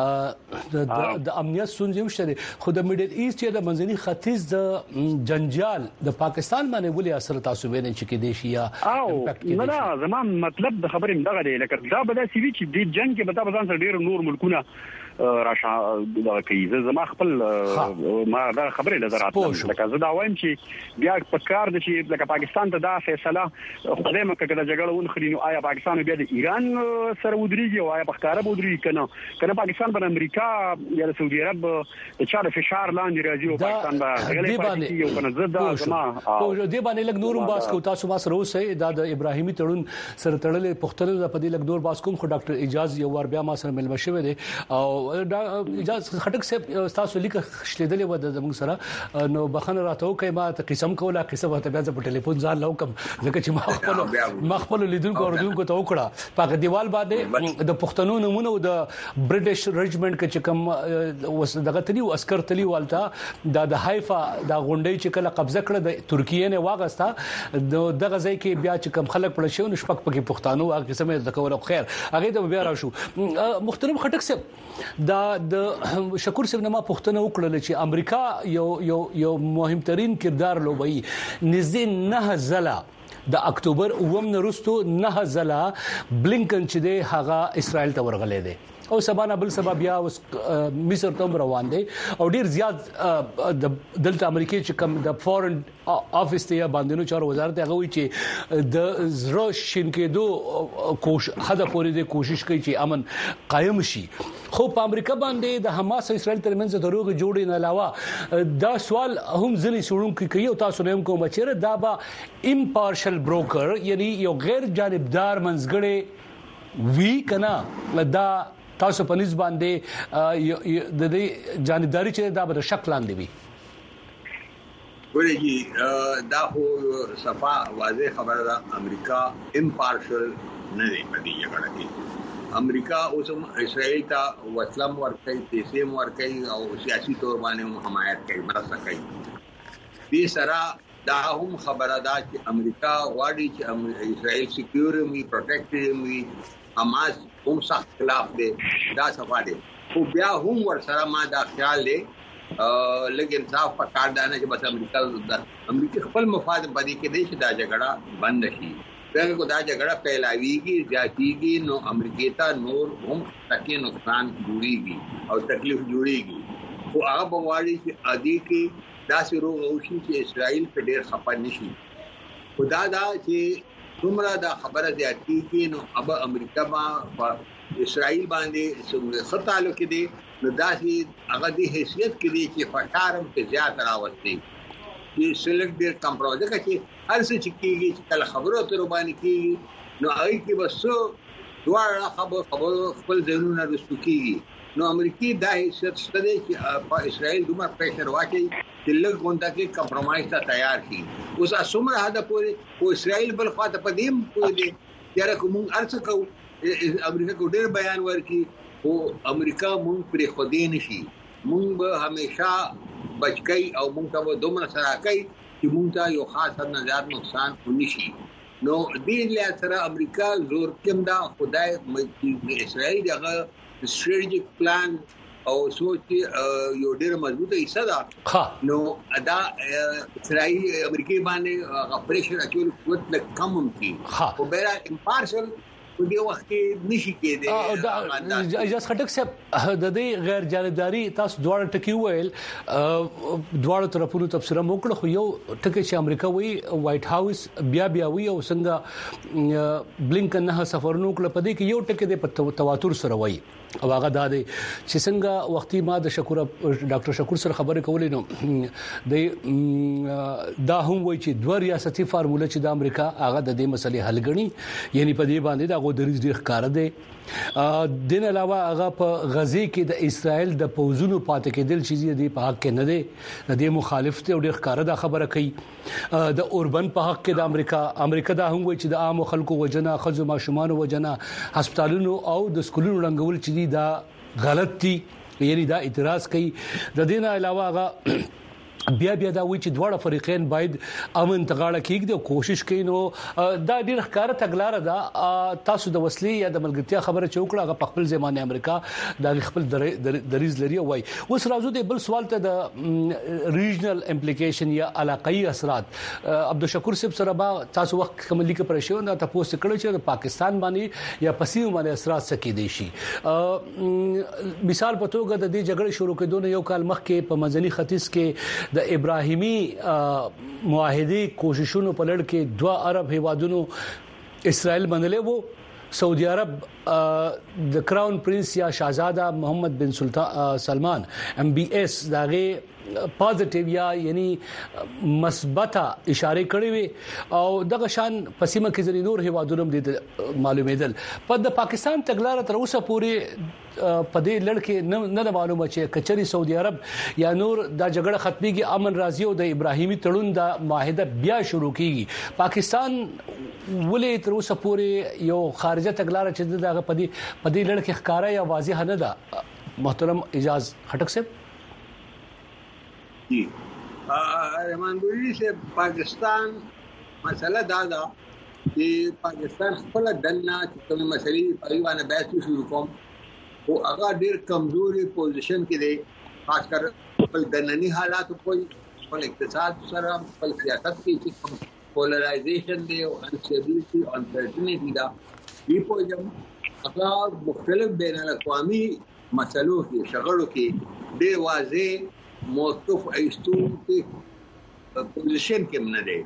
د امنیت ستونزې مشته خو د میډل ایست یا د منځني ختیځ د جنجال د پاکستان باندې ولې اثر تاسو وینئ چې کې دیشي یا امپیکټ کې نه زمام مطلب د خبرې دغه دی لکه دا به دا سی وی چې د جنگ کې به تاسو ډیر نور ملکونه راشه دا کوي زما خپل ما دا خبره نظر راځي لکه زه دا وایم چې بیا په کار د چې لکه پاکستان ته دا فیصله خدای مکه کده جګړه ونخلي نو آیا پاکستان بیا د ایران سره ودرېږي او آیا په کار به ودرېږي کنه پاکستان پر امریکا یا سعودي عرب د چا د فشار لاندې راځي او پاکستان به غلې پاتې یو کنه زه دا زما او دې باندې لګ نورم باس کو تاسو ما سره اوسه دا د ابراهیمي تړون سره تړلې پختلې په دې لګ نور باس کوم خو ډاکټر اجازه یو ور بیا ما سره ملمه شوی دی او اجازه خټک صاحب تاسو لیک شلیدلې و د زموږ سره نو بخنه راته کوي ما ته قسم کوله قسم ته بیا په ټلیفون ځان لو کوم ځکه چې ما خپل لیدونکو اوردونکو ته وکړه په دیوال باندې د پښتنو نمونه او د برټش رجمنټ کې کوم دغه تلی او عسكر تلی والتا د حیفا د غونډې چې کله قبضه کړه د ترکیه نه واغستا دغه ځای کې بیا چې کوم خلک پړ شو نو شپک پکې پښتنو هغه قسمه د کول خیر هغه ته بیا راشو محترم خټک صاحب د شکور صاحب نه ما پښتنه وکړل چې امریکا یو مهمترین کردار لوبي نږدې 9 ځله د اکتوبر 9 وروسته 9 ځله بلینکن چې د هغه اسرائیل ته ورغلې دي او سبانه بل سبب یا مصر ته روان دي او ډیر زیات د دلته امریکای چې کوم د فورن افیس ته باندې نو چار وزارت هغه وی چې د زرو شین کېدو هدا پورې د کوشش کوي چې امن قائم شي خو په امریکا باندې د حماس او اسرائیل ترمنځ د روغ جوړې نه علاوه دا سوال هم ځنی سړونکو کوي او تاسو نه کوم چې دا به امپارشل بروکر یعنی یو غیر جانبدار منځګړی وی کنا دا تاسو په نسبت باندې د دې جانبداري چې دا به شک لاندې وي ولګي دا خو صفه واضح خبره ده امریکا امپارشل نه دی په دې جګړه کې امریکا اوسم اسرائیل ته وسلم ورکړي پیسې ورکړي او سیاسي تور باندې حمایت کوي مرسته کوي دې سره دا هم خبره ده چې امریکا غواړي چې اسرائیل سکیور وي پروټیکټ وي حماس هم سخت خلاف دي دا صفه دي خو بیا هم ورسره ما دا خیال دی لګ انصاف په کار دی نه چې بس امریکا خپل مفاد باندې کې دی چې دا جګړه بند شي دغه دا جګړه پیلاویږي ځاتیږي نو امریکا ته نور هم تکي نقصان جوړيږي او تکلیف جوړيږي خو هغه بغواړي چې ادي کې دا سيرو غوښي چې اسرائیل په ډېر خپه نشي خدا دا چې څومره دا خبره زیاتی کې نو اب امریکا با اسرائیل باندې څومره خطالو کې دي نو داسې هغه د حیثیت کې دي چې فشارم په زیات راوستي چې سلیکټ ډیر کمپرومایز کوي هر څه چې کېږي چې کله خبرو تر باندې کېږي نو هغه کې بس دوه خبرو خپل ځینونه رسو کېږي نو امریکای دا حیثیت ستدي چې په اسرائیل دومره پریشر واچي چې لږ غونډه کې کمپرومایز ته تیار شي اوس اسمره هدا پورې او اسرائیل بل خواته پدیم کوي دي یاره کوم ارڅ کو امریکا کو ډېر بیان ورکي او امریکا مونږ پر خودي نشي مونږ به همیشه بچکی او مونږ ته دومره سره کوي چې مونږ ته یو خاص نظر نقصان ونشي نو دې لاره سره امریکا زور کوم دا خدای اسرائیل دغه strategic plan او سوچ یو ډېر مضبوطه حصہ ده نو ادا اسرائیل امریکای باندې پریشر اچول قوت نه کم هم کی او بیره امپارشل په دې وخت کې نشي کېده اجازه خټک صاحب د دې غیر جانبداري تاسو دواړه ټکی ویل دواړه طرفونو تفسیر موکړه خو یو ټکی چې امریکا وی وایټ هاوس بیا وی او څنګه بلینکن نه سفرونو کړ په دې کې یو ټکی د تواتر سره وی او هغه د چې څنګه وختي ما د شکور ډاکټر شکور سره خبرې کولې نو د دا هم وی چې دوه ریاستي فارموله چې د امریکا هغه د دې مسلې حل غني یعنی په دې باندې دا دریز ډیر ښکار دی دین علاوه هغه په غزي کې د اسرائیل د پوزونو پاتې کېدل چې دی په حق کې نه دی د دې مخالف ته ډیر ښکار دا خبره کوي د اوربن په حق کې د امریکا دا هم وایي چې د عام خلکو وجنه خزو ماشومان وجنه هسپتالونو او د سکولونو رنګول چې دی دا غلط دي یعنی دا اعتراض کوي د دین علاوه هغه بیا دا وی چې دواړه فریقین باید امن تغاړه کېږي او کوشش کوي نو دا ډیر ښکار تګلار ده تاسو د وسلې یا د ملګرتیا خبره چوکړه غو په خپل زمانه امریکا د خپل دریز لري وای اوس راځو د بل سوال ته د ریجنل امپلیکیشن یا علاقائی اثرات عبدالشکور صاحب سره با تاسو وخت کوم لیک پر شو نه تاسو کړو چې د پاکستان باندې یا پسیو باندې اثرات سکی دي شي مثال په توګه د دې جګړې شروع کېدو یو کال مخکې په منځني ختیځ کې د ابراهیمی معاهده کوششونو په لړ کې 2 عرب هیوادونو اسرائیل باندې وو سعودي عرب د کراون پرنس یا شاهزاده محمد بن سلمان MBS داغه پازیټیو یا یعنی مثبته اشاره کړې وي او دغه شان پسیمه کې ځینې نور هیوادونو د معلومېدل په د پاکستان تګلارې تر اوسه پورې په دې لړ کې نه معلومه چې کچري سعودي عرب یا نور د جګړه ختميږي امن راځي او د ابراهيمي تړون د معاهده بیا شروع کیږي پاکستان ولې تر اوسه پورې یو خارجه تګلارې چې دغه په دې لړ کې ښکارا یا واضح نه ده محترم اجاز خټک صاحب جی رحمان ګوري چې پاکستان مسله دا ده چې پاکستان خپل دنه چې کوم مسلې په ایوانه بحث شروع کوم او هغه ډیر کمزوري پوزیشن کې دی خاص کر خپل دنني حالات په خپل اقتصاد سره خپل سیاست کې چې پولرایزیشن دی او انسټیبিলিټي او انسرټینټی دا په پوجم هغه مختلف بین الاقوامي مسلو کې شغړو کې ډیر واضح موقف ایستو کې پوزیشن کې منه دی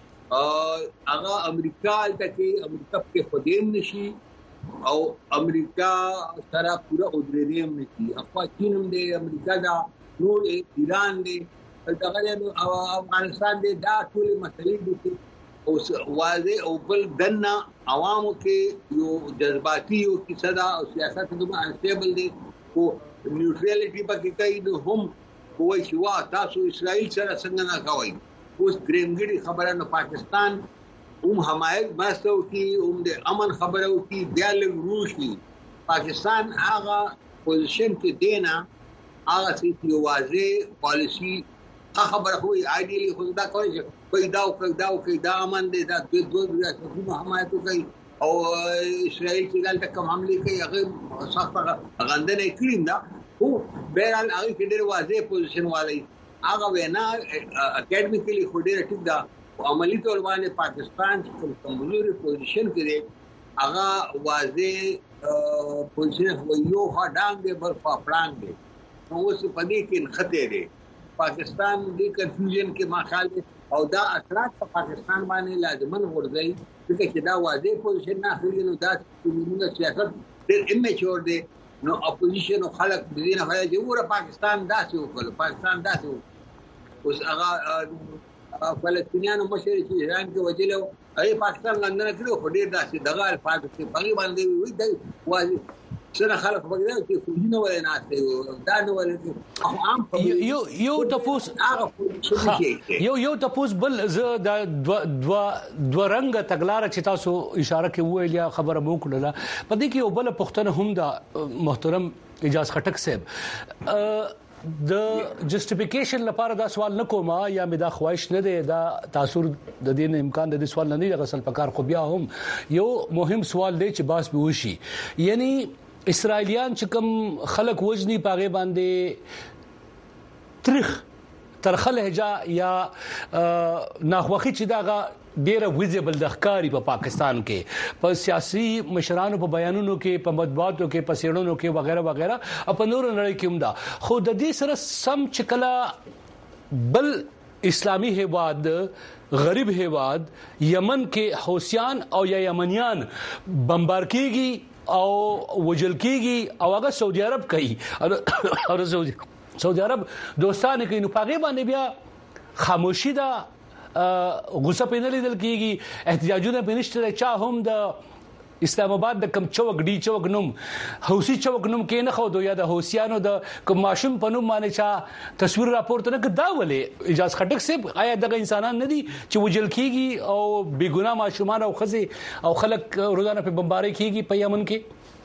هغه امریکا کې خودیم نشي او امریکا سره پورا ودرېم نشي اخوا چین هم دی امریکا دا نور ایران دی دغه افغانستان دی دا ټول مسلې دي او واضح او بل دنه عوامو کې یو جذباتي او کیسه دا او سیاست دومره انسټیبل دي او نیوټرالټي پکې کوي هم کوئی شوا تاسو اسرائیل سره څنګه نه کوي اوس ګرینګړي خبره نه پاکستان حمایت ماستو کی د امن خبره کی بیا له روسي پاکستان هغه پوزیشن کې دینا هغه چې واضح پالیسی خبره کوي ایډیلی خو دا کوي دا امن دي دا دوه حمایت کوي او اسرائیل چې دلته کوم حمله کوي هغه سخت غندنه کړی دا او بهرحال هغه کې ډېر واضح پوزیشن والی هغه وینا اکیډمیکلی خو ډېر ټیک دا او عملی تور باندې پاکستان چې کمزوري پوزیشن کې دی هغه واضح پوزیشن خو یو هډان دی بل پلان دی نو اوس په دې کې خطر دی پاکستان دې کنفیوژن کې ماخال او دا اثرات په پاکستان باندې لازمن ورځي چې دا واضح پوزیشن نه اخلي نو دا موږ سیاست ډېر امیچور دی نو اپوزیشن او خلک د دې نه فائدې وګوره پاکستان داسې وکړ پاکستان داسې اوس هغه فلسطینیانو مشر چې ایران کې وجلو هغه پاکستان لندن کړو خو ډېر داسې دغه الفاظ په بغي باندې وي دا واضح سره خلک بګدا چې خوونه ولې ناشته دا نو ولې عام یو تپوس یو تپوس بل ز د دو رنګ تګلار چې تاسو اشاره کې ویل یا خبره مو کړله په دې کې یو بل پښتنه هم د محترم اجاز خټک صاحب د جسټیفیکیشن لپاره دا سوال نکوما یا مې دا خواهش نه دی دا تاثیر د دین امکان د سوال نه دی غسل پکار خو بیا هم یو مهم سوال دی چې باس به وشي یعنی اسرائیلیان چې کوم خلک وجنی پاغه باندې ترخه لهجه یا ناخوخي چې داغه ډیره ویزیبل د ښکاری په پاکستان کې په سیاسي مشرانو په بیانونو کې په مطبوعاتو کې په سیړونو کې وغیرہ وغیرہ په نور نړۍ کې هم دا خو د دې سره سم چکلا بل اسلامی هیواد غریب هیواد یمن کې حوثیان او یا یمنیان بمبار کیږي او وجل کیږي او هغه سعودي عرب کوي او سعودي عرب دوستانه کوي نو پاګې باندې بیا خاموشي دا غوسه په نه لیدل کیږي احتجاجونه په نشته چا هم د اسلام آباد د کم چوک ډی چوک نوم حوثي چوک نوم کې نه خو دوی د حوثیانو د کوم ماشوم په نوم باندې چا تصویر راپورته نه دا ولې اجاز خټک صاحب آیا دغه انسانان نه دي چې وجل کیږي او بے ګناه ماشومان او خزي او خلک روزانه په بمباري کیږي په یمن کې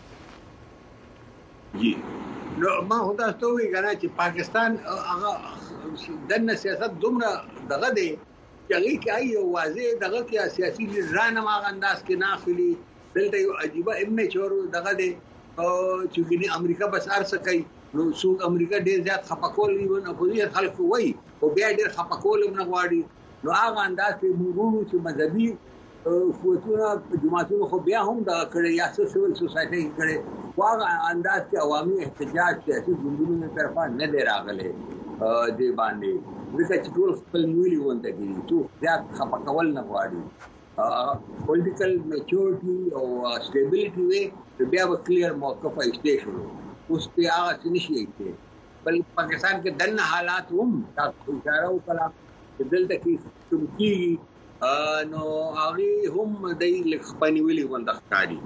جی نو ما هدا ستوي غواړم چې پاکستان هغه دنه سیاست دومره دغه دی چې هغه کې یو واضح دغه کې سیاسي لرانه ما انداز کې ناخلي دلته یو عجيبه امیچور دغه دی چې امریکا بس ارسه کوي نو څوک امریکا ډیر زیات خپکول ایون اپوزیشن خلک وایي او بیا ډیر خپکول نه غواړي نو هغه انداز کې موږ چې مذهبي قوتونه جماعتونو خو بیا هم دا کړی یا سیول سوسایټي کړي واغه انداز کې عوامي احتجاج سیاسي ګوندونو طرفه نه دی راغلی دی باندې ځکه چې ټول خپل نیولي ونده کیږي ټول زیات خپکول نه غواړي پولیټیکل میچورټي او سټیبিলিټي وي بیا به کلیر موقف ایستې شو. اوس په هغه څه نشي کېږي. بل پاکستان کې دنه حالات هم تاسو اشاره وکړه دلته کې ترکی نو هغه هم د لخپنیولي غونډه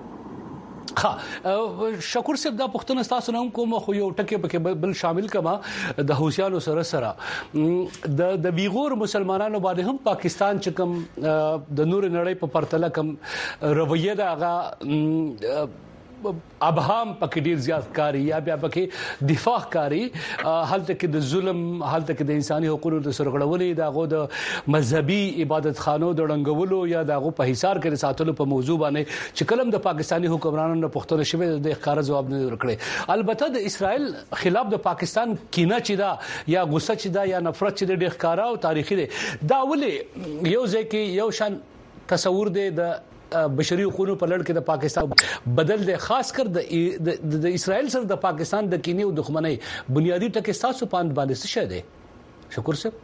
شکور صاحب دا پښتون تاسو نوم کوم خو یو ټکی پکې بل شامل کما د حوثیانو سره د ویغور مسلمانانو باندې هم پاکستان چې کوم د نور نړۍ په پرتله کم رویه دا هغه ابهام پکې ډیر زیات کاری یا بیا پکې دفاع کاری حالت کې د ظلم حالت کې د انساني حقوقو د سرغړونې دغه د مذهبي عبادت خانو د ړنګولو یا دغه په حصار کې ساتلو په موضوع باندې چې کلم د پاکستانی حکمرانانو نه پښتون شوی د ښکار جواب نه ورکړي. البته د اسرائیل خلاف د پاکستان کینه چې دا یا غصه چې دا یا نفرت چې د ښکارا او تاریخي دا ولې یو ځکه یو شان تصور دی د بشري حقوقو په لړ کې د پاکستان بدل دی خاص کر د اسرائیل سره د پاکستان د کینې او دښمنۍ بنیادی ټکي تاسو باندې څه شه دي شکر صاحب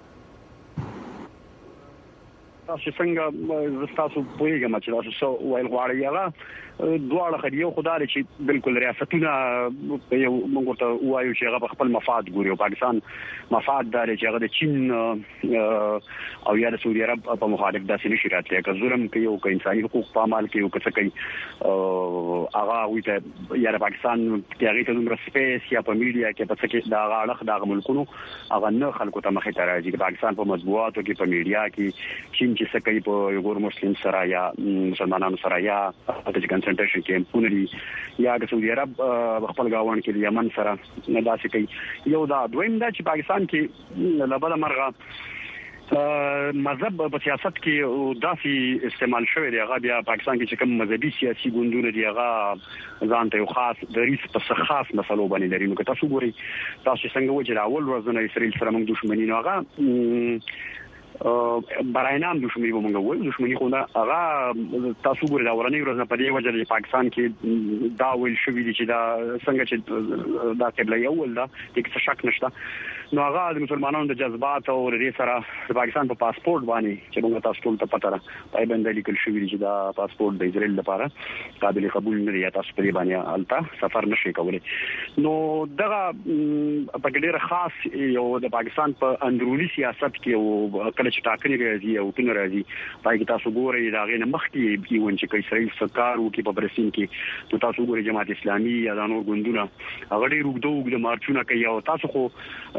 تاسو څنګه تاسو پوهیږم چې تاسو ویل غواړئ هغه دواړه خديو خدای چې بالکل ریاستونه یو موږ ته وایو چې هغه خپل مفاد ګوري او پاکستان مفاد دار چې هغه د چین او یا د سعودي عرب په مخالف داسې نشي راتلی که ظلم کوي او که انساني حقوق په عمل کې او که څه کوي هغه وایي یا د پاکستان کې هغه ته نمبر سپیس یا په میډیا کې په څه کې دا غاړه د ملکونو هغه نه خلکو ته مخې ته راځي. د پاکستان په مطبوعاتو کې په میډیا کې چین چې څه کوي په یو ګور مسلمان سره یا مسلمانانو سره یا د کنسنټریشن کیمپونو دي یا د سعودي عرب خپل گاوان کې د یمن سره نه داسې کوي. یو دا دویم دا چې پاکستان کې لبل مرغه مذهب په سیاست کې داسې استعمال شوی دی. هغه بیا پاکستان کې چې کوم مذهبي سیاسي ګوندونه دي هغه ځان ته یو خاص دریس په خاص مسلو باندې لري. نو که تاسو ګورئ تاسو څنګه وجه اول ورځ اسرائیل سره موږ دښمنی نو هغه براینام دښمنی ومنګ وای دښمنی خو نه هغه تاسو ګورئ دا ورنۍ ورځ په دې وجه د پاکستان کې دا ویل شوې دي چې دا څنګه چې دا قبله یو ول دا هیڅ شک نشته. نو هغه د مسلمانانو د جذبات او لري سره د پاکستان په پاسپورت باندې چې موږ تاسو ټول ته پته را پای باندې لیکل شوې دي چې دا پاسپورت د اسرائیل لپاره قابل قبول نه دی تاسو په دې باندې الته سفر نشئ کولای. نو دغه په ډېر خاص یو د پاکستان په اندرونی سیاست کې او کله چې ټاکنې راځي او څنګه راځي پای کې تاسو ګورئ دا غي نه مخکې کیون چې اسرائیل سرکار او کې په فلسطین کې نو تاسو ګورئ جماعت اسلامي یا د نور ګوندونه هغه ډېر وګړو د مارچونه کوي او تاسو خو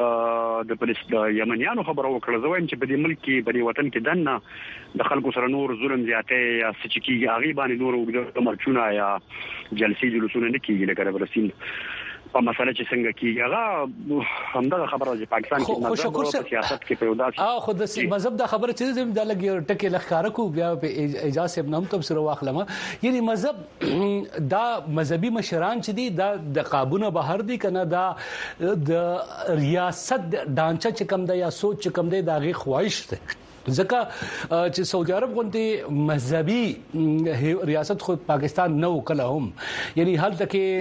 د یمنیانو خبرو وکړه زویم چې په دې ملک کې په دې وطن کې دنه د خلکو سره نور ظلم زیاتې یا سچکی هغه باندې نور وګړو مرچونه یا جلسې جلوسونه نه کیږي لکه فلسطین په مسله چې څنګه کیږي هغه همدغه خبره چې پاکستان کې مذهب په سیاست کې په وداسي خو د مذهب د خبره چې د لګي ټکي لخاره کو بیا په اجازه ابن تم سره واخلم یعنی مذهب دا مذهبي مشران چې دي د قابونه بهر دي کنه دا د ریاست ډانچه چې کم ده یا سوچ چې کم ده دا غي خواهش ده ځکه چې سعودي عرب غونډه مذهبي ریاست خو پاکستان نو کله هم یعنی حالت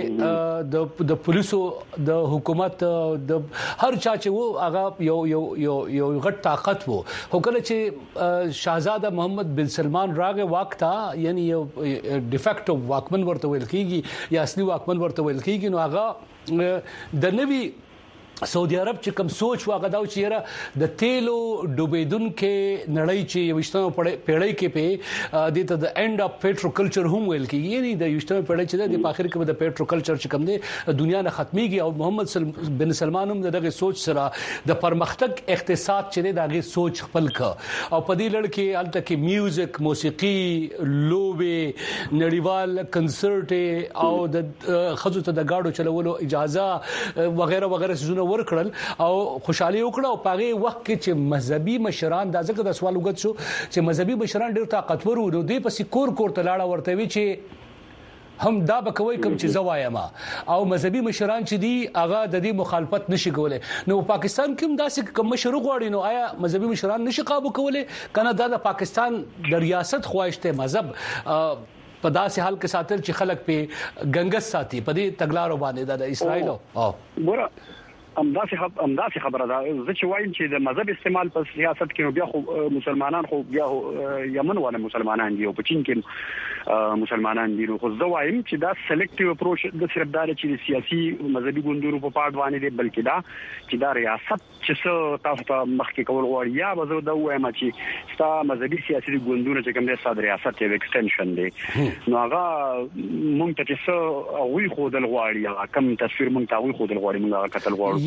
کې د پولیسو د حکومت د هر چا چې وو هغه یو غټ طاقت وو. هو کله چې شاهزاده محمد بن سلمان راغه وخت یعنی یو ډیفیکټو واکمن ورته ویل کیږي یا اصلي واکمن ورته ویل کیږي نو هغه د نوی سعودي عرب چې کوم سوچ واغدا او چې د تیلو ډوبېدون کې نړۍ چې یوشتمه پیړۍ کې په د ته د اند اف پیټرو کلچر هم ویل کیږي یعنی د یوشتمه پیړۍ چې د اخر کې د پیټرو کلچر چې کوم دی دنیا نه ختميږي او محمد بن سلمان هم دغه سوچ سره د پرمختګ اقتصاد چې دغه سوچ خپل ک او په دې لړ کې الته کې میوزیک موسیقي لوبه نړیوال کنسرت او د خزو ته د گاډو چلولو اجازه وغیرہ وغیرہ ورکړل او خوشحالي وکړه او پاغه وخت کې چې مذهبي مشران دا ځکه د سوال وګت شو چې مذهبي مشران ډېر طاقتور وو نو دوی پسې کور تلاړه ورته وی چې هم دا بکوي کوم چې زوایم او مذهبي مشران چې دي هغه د دې مخالفت نشي کولای. نو پاکستان کې هم داسې کوم مشر غواړي نو آیا مذهبي مشران نشي قابو کولای کنه دا د پاکستان د ریاست خواهشته مذهب په داسې حال کې ساتل چې خلک په ګنګس ساتي په دې تګلارو باندې د اسرائیل او امداسي خبره ده زه چې وایم چې د مذهب استعمال په سیاست کې بیا خو مسلمانان خو بیا یمن ولا مسلمانان دي او په چین کې مسلمانان دي خو زه وایم چې دا سلیکټیو اپروچ د صرف دا چې سیاسي مذهبي ګوندونو په پاټ باندې دی بلکې دا چې دا ریاست چې تاسو ته مخکې کول غواړي یا به زه دا وایم چې ستا مذهبي سیاسي ګوندونه چې کوم دي ساده ریاست یو ایکستنشن دی نو هغه مونږ ته چې وی خو د غواړي کم تصویر مونږ ته وی خو د غواړي مونږ قتل غواړو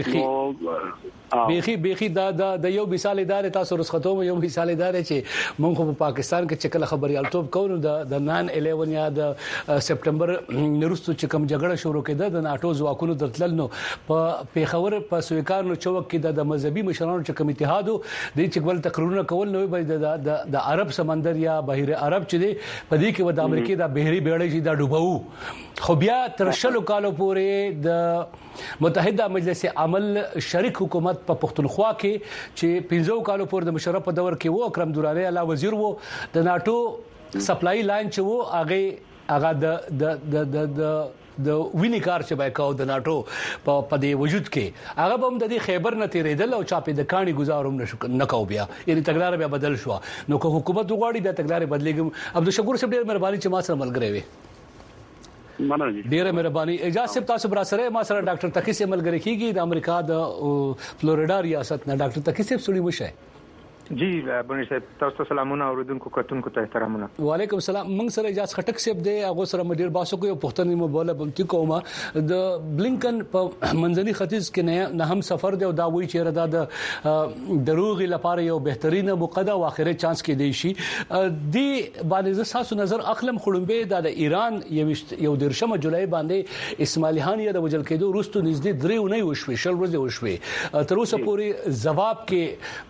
بیخي دا یو مثال ادارې تاسو رسختو یو مثال ادارې چې مونږ په پاکستان کې چې کله خبريالتوب کوو د 9/11 یا د سپټمبر نورستو چې کوم جګړه شروع کېده د ناتو ځواکونو درتل نو په پیښور په سویکار نو چوک کې د مذهبي مشرانو چې کوم اتحادو د چکول تقریرونه کول نو د عرب سمندر یا بحیر عرب چې دی په دې کې د امریکای د بحري بیړۍ چې دا ډوبو خو بیا تر شلو کالو پورې د متحده مجلس عمل شریک حکومت په پښتونخوا کې چې 15 کالو پورې د مشرف په دور کې وو اکرم دراني اعلی وزیر وو د ناتو سپلای لاین چې وو هغه د ویني کار چې بایکاو د ناتو په دې وجود کې هغه هم د خیبر نه تیرېدل او چاپې د کاني گزاروم نکاو بیا یعنی تګلارې بیا بدل شو نو که حکومت وغواړي بیا تګلارې بدلېږي عبدالشکور صاحب ډېر مهرباني چې ما سره ملګری وي ډیره مهرباني اجازه تاسو برا سره ما سره ډاکټر تقی صاحب ملګری کیږي د امریکا د فلوریډا ریاست نه ډاکټر تقی صاحب سړي مشه جی بنی صاحب تاسو ته سلامونه اوریدونکو کتونکو ته احترامونه وعلیکم السلام موږ سره اجازه خټک صاحب دی هغه سره مډیر باسو کوي پښتني مو بوله بمتي کومه د بلینکن په منځني ختیځ کې نه هم سفر دی او دا وی چې ردا د دروغ لپاره یو بهترینه موقعه او اخره چانس کې دی شي دی باندې تاسو نظر اخلم خړمبه د ایران یو درشمه جولای باندې اسماعیل خان د وجل کېدو وروسته نږدې درې نه وشوي شل ورځې وشوي تر اوسه پورې جواب کې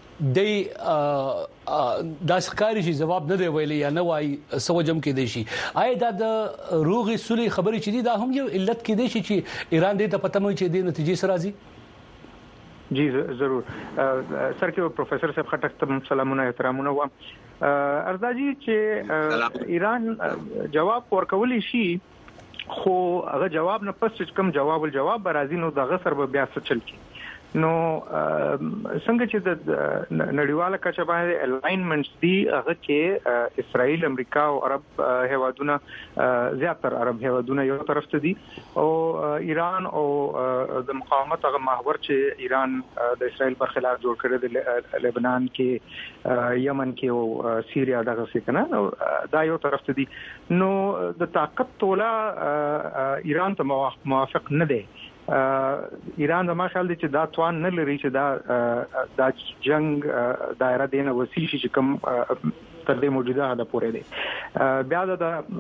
د ښکاری شي جواب نه دی ویلي یا نه وای سوجم کې دی شي آیا د روغي سولي خبرې چې دا هم یو علت کې دی چې ایران دې ته پته مو چې د نتیجې سره راځي جی ضرور سر کې پروفیسور صاحب خټک ته سلامونه احترامونه و ارزاجي چې ایران جواب ورکولی شي خو هغه جواب نه پس کوم جواب راځي نو دغه سر به بیا څه چل کی نو څنګه چې د نړیواله کچه باندې الاینمنټس دي هغه کې اسرائیل امریکا او عرب هیوادونه زیاتره عرب هیوادونه یو طرف ته دي او ایران او د مقاومت هغه محور چې ایران د اسرائیل پر خلاف جوړ کړی د لبنان کې یمن کې او سیریا دغه څه کنه دا یو طرف ته دي نو د طاقت تولا ایران ته موافق نه دی ایران د ما خیال دي چې دا توان نه لري چې دا جنگ دایره دینه وسیع شي چې کوم تر دې موجوده حاله پورې دي بیا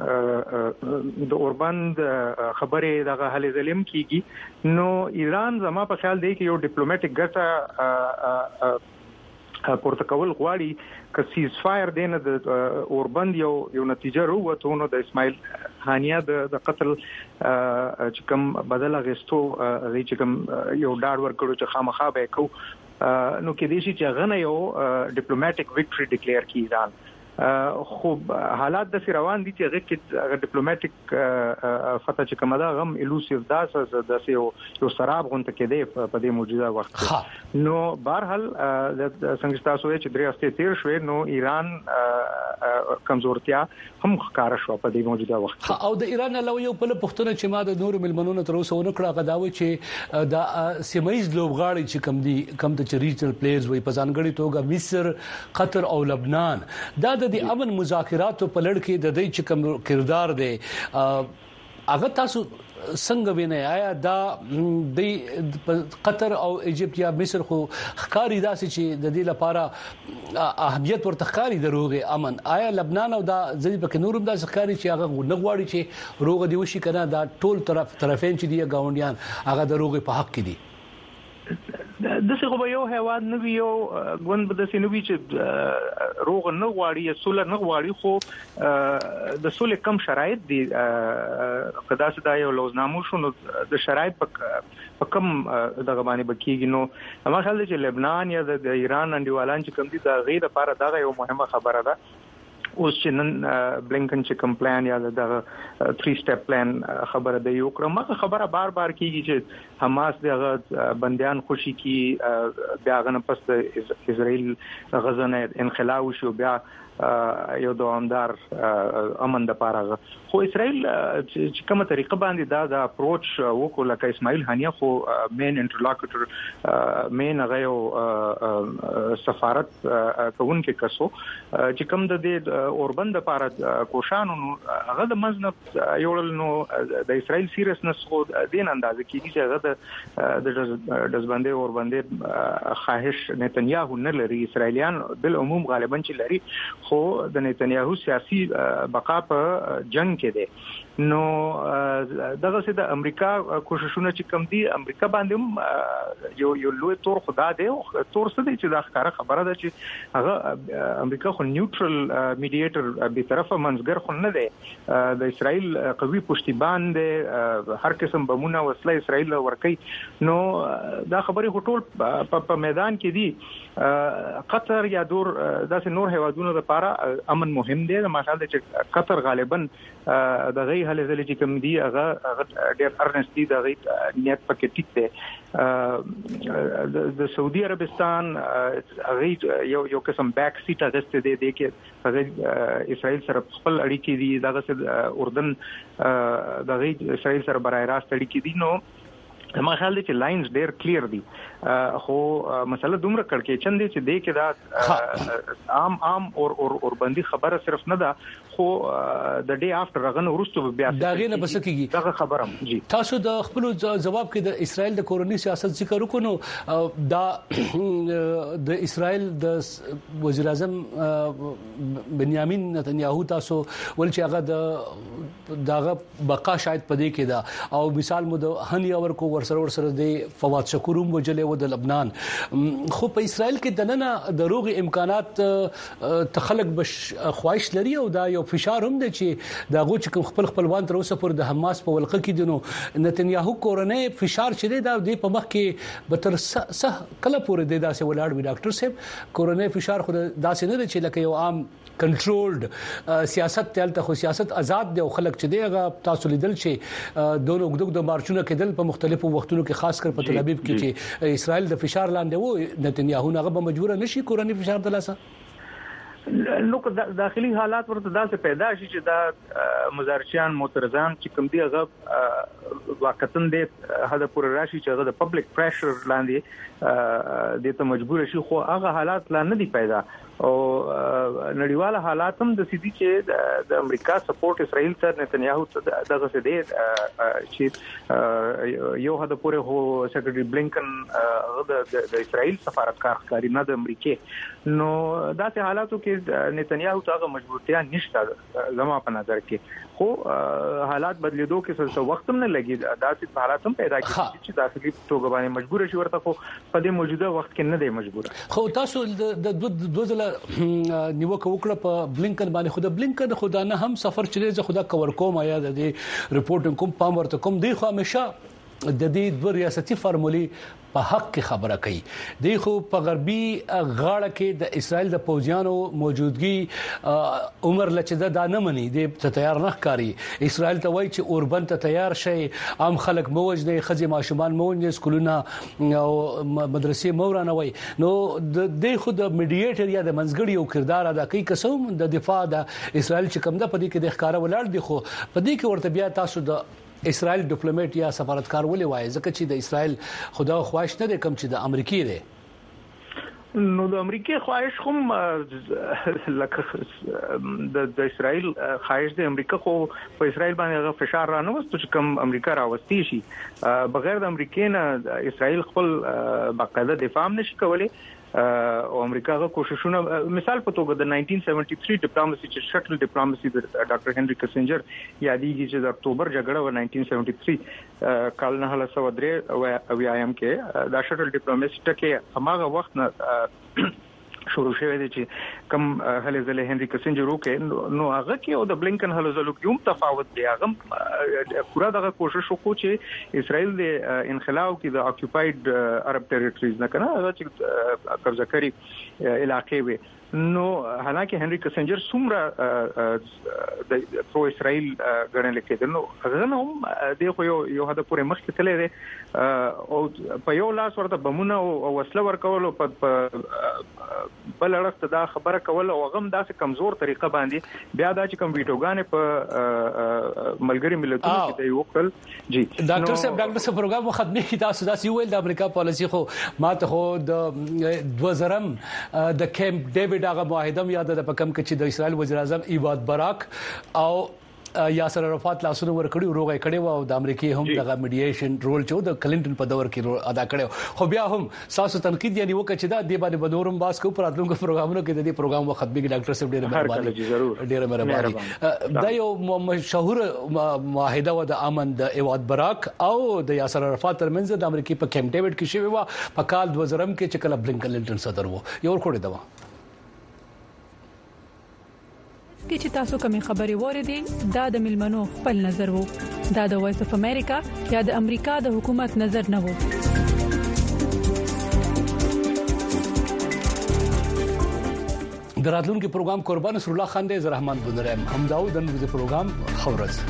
د اوربند خبره دغه حل ظلم کیږي نو ایران زما په خیال دی چې یو ډیپلوماټیک ګټه پورته کول غواړي ک سیز فایر دینه د اوربند یو نتیجه وروته نو د اسماعیل خانیه د قتل چې کوم بدل غستو چې کوم یو ډاډ ورکړو چې خامخا به کو نو کې دي چې غنه یو ډیپلوماټیک وکټری ډیکلیئر کی ایران خو حالات د روان دي چې هغه ډیپلوماټیک فتح چې کومه دا غم الوسیو داس د یو سراب غونته کې دی په دې موجوده وخت نو بهرحال د څنګه تاسو چې درې هفته تیر شوې نو ایران کمزورتیا هم ښکار شو په دې موجوده وخت او د ایران علاوه یو بل پښتون چې ما د نور ملمنونو تر اوسه ونکړه غداوي چې د سیمایز لوبغاړي چې کم د ریجنل پلیئرز وي په ځانګړي توګه مصر قطر او لبنان دا د امن مذاکراتو په لړ کې د دې چې کوم کردار دی هغه تاسو څنګه وینئ آیا دا د قطر او ایجپت یا مصر خو ښکاری داسې چې د دې لپاره اهمیت ورته ښکاری دروغه امن آیا لبنان او دا ځکه په نورم دا ښکاری چې هغه نه غواړي چې روغه دی وشي کنه دا ټول طرفین چې دی گاونډیان هغه دروغه په حق کې دي د څه خو یو هیواد نه ویو غوند به د سینوي چې روغ نه غواړي سول نه غواړي خو د سول کم شرایط دي قدا سدا یو لوزنامو شو نو د شرایط په کم دغه باندې بکیږي نو ما خیال چې لبنان یا د ایران انډیوالان چې کم دي د غیر لپاره دا یو مهمه خبره ده اوس چې نن بلینکن چې کوم پلان یا د 3 سټپ پلان خبره دی یو کړم هغه خبره بار بار کیږي چې حماس دغه بنديان خوشي کی بیا غنه پس اسرائیل غزا نه انقلاب شو بیا یو دوامدار امن د پاره خو اسرائیل چې کومه طریقه باندې دا اپروچ وکړ لکه اسماعیل هانیه خو مین انټرلوکټر مین غيو سفارت کوون کې کسو چې کوم د اوربند لپاره کوشانو هغه د مزنب یوړل نو د اسرائیل سیریسنس خو دین اندازه کیږي چې هغه د دزبندې اوربندې خواهش نتنیاهو نه لري اسرائیلیان بل عموم غالبا چې لري خو د نتنیاهو سیاسي بقا په جنگ کې دي نو دغه سي د امریکا کوششونه چې کم دي امریکا باندې یو لوی تور خدا دی تور څه دی چې دا ښکاره خبره ده چې هغه امریکا خو نیوټرل میډیټر به طرفه منځګر خو نه دی د اسرائیل قوي پشتیبان دی هر قسم بمونه وسله اسرائیل ورکي نو دا خبره ټول په میدان کې دي قطر یا دور داسې نور هیوادونو لپاره امن مهم دی ماشاءالله چې قطر غالبا د غي هله ځل چې کوم دی هغه ډېر ارنست دي د غي نیت پکې ټیک دی د سعودي عربستان هغه یو قسم بیک سیټ اغسته دی کې هغه اسرائیل سره خپل اړیکې دي دغه اردن د غي اسرائیل سره برای راست اړیکې دي نو ما خیال دی چې لاینز ډیر کلیر دي خو مسله دومره کړکې چندې چې دی کې دا عام اور بندي خبره صرف نه ده خو د ډے افټر رغن ورستو بیا دا غینه بس کیږي دا خبره جی تاسو د خپل جواب کې د اسرائیل د کورونی سیاست ذکر وکړو دا د اسرائیل د وزیر اعظم بنیامین نتنیاهو تاسو ول چې هغه دغه بقا شاید پدې کې دا او مثال مو د هنی اور کو ورسره د فواد شکوروم وجلې و د لبنان خو په اسرائیل کې دننه د روغ امکانات تخلق بش خواهش لري او دا یو فشار هم دی چې دا غو چې خپلوان تر اوسه پر د حماس په ولقه کې دنو نتنیاهو کورنۍ فشار چي دی دا د په مخ کې به تر کله پورې دی داسې ولاړ وي ډاکټر صاحب کورنۍ فشار خو داسې نه دی چې لکه یو عام کنټرولډ سیاست تلته خو سیاست آزاد دی او خلک چې دی هغه تاسو لیدل چې دونو وګدو د مارچونو کېدل په مختلفو وختونو کې خاص کر په تل ابیب کې چې اسرائیل د فشار لاندې وو نتنیاهو هغه به مجبور نشي کورنۍ فشار دلاسه نو داخلي حالات ورته داسې پیدا شي چې دا مزارچیان معترضان چې کوم دی هغه واقعتن دي هدا پور راشي چې هغه د پبلک پریشر لاندې د ته مجبور شي خو هغه حالات لا نه دي پیدا او نړیواله حالات هم د سيدي چې د امریکا سپورټ اسرائیل ته نتنیاهو دغه څه دی چې یو هدا پورې هو سیکریټري بلینکن د اسرائیل سفارتکار ښکاری نه د امریکای نو داسې حالاتو کې نتنیاهو ته مجبورتیا نشته زما په نظر کې خو حالات بدلیدو کې څه وخت هم نه لګي داسې حالات هم پیدا کیږي چې داخلي توګه باندې مجبور شي ورته خو په دې موجوده وخت کې نه دی مجبور خو تاسو د دوزله نیوکه وکړه په بلینکن باندې خو د بلینکن خدا نه هم سفر چلے خدا کور کوم یا د ریپورټینګ کوم پام ورته کوم دی خو همیشه د دې دوه ریاستي فارمولې په حق کې خبره کوي دی خو په غربي غاړه کې د اسرائیل د پوځیانو موجودګي عمر لچدا دا نه مني د تیار نه ښکاری اسرائیل ته وایي چې اوربن ته تیار شي عام خلک موجنه خزي ماشومان موجنه سکولونه او مدرسې مورانه وای نو د دې خو د میډیټر یا د منځګړي یو کردار ادا کوي قسم د دفاع د اسرائیل چې کوم د پدې کې د ښکارا ولاړ دي خو پدې کې ورته بیا تاسو د اسرائیل ډیپلوماټ یا سفارتکار ولې وایي ځکه چې د اسرائیل خدا خواهش نه دی کم چې د امریکای دی نو د امریکای خواهش هم لکه د اسرائیل خواهش د امریکا خو په اسرائیل باندې فشار را نه وستو چې کوم امریکا راوستي شي بغیر د امریکای نه اسرائیل خپل باقاعده دفاع نشي کولای او امریکا غو کوششونه مثال په توګه د 1973 ډیپلوماسي چې شټل ډیپلوماسي د ډاکټر هنري کسنجر یادېږي چې د اکتوبر جګړه و 1973 کال 1903 او ایم کې دا شټل ډیپلوماسي ټکه هغه وخت نه شروع شوه دي چې کم هلې ځله هنري کسنجر وکړي نو هغه کې او د بلینکن هلې ځلو کې هم تفاوت دی. هغه پورا دغه کوشش وکړو چې اسرائیل د انخلاء کې د اکوپاید عرب ټریټریز نه کنه هغه چې قبضه کړی علاقې وي. نو حالانکه هنري کسنجر څومره د پرو اسرائیل غړنل کېدل نو هغه هم د یو هدا پورې مخکې تللی دی او په یو لاس ورته بمونه او وسله ورکول او په بل اړخ دا خبره کول او غم داسې کمزور طریقه باندې بیا دا چې کم ویټوګان په ملګری ملتونو کې دی وکړل. جی ډاکټر صاحب پروګرام ختمي کی تاسو داسې ویل د امریکا پالیسی خو ماته خو د 2000 د کیمپ ډیوډ دغه معاهده یاد ده په کم کې چې د اسرائیل وزیر اعظم ایواد براک او یاسر عرفات لاسونه ورکړي روغې کړي او د امریکای هم دغه میډییشن رول چې د کلینټن په دور کې ادا کړي. خو بیا هم ساسو تنقید یعنی وکړي چې دا د باندې بدورم باس کو پراتلونکو پروګرامونو کې د دې پروګرام وخت به ډاکټر صاحب ډېر مهرباني دا یو مشهور معاهده و د امن د ایواد براک او د یاسر عرفات ترمنځ د امریکای په کیمپ ډیوډ کې شوی و په کال 2000 کې چې کله کلینټن صدر وو یو ورکړی دا کې چې تاسو کومې خبري وریدي دا د ملمنو خپل نظر وو دا د وایس اف امریکا یا د امریکا د حکومت نظر نه وو. دراتلونکو پروګرام قربان نصر الله خان دې رحمان بنرم همداو د نوو پروګرام خبرز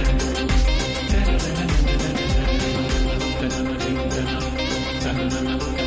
Thank you.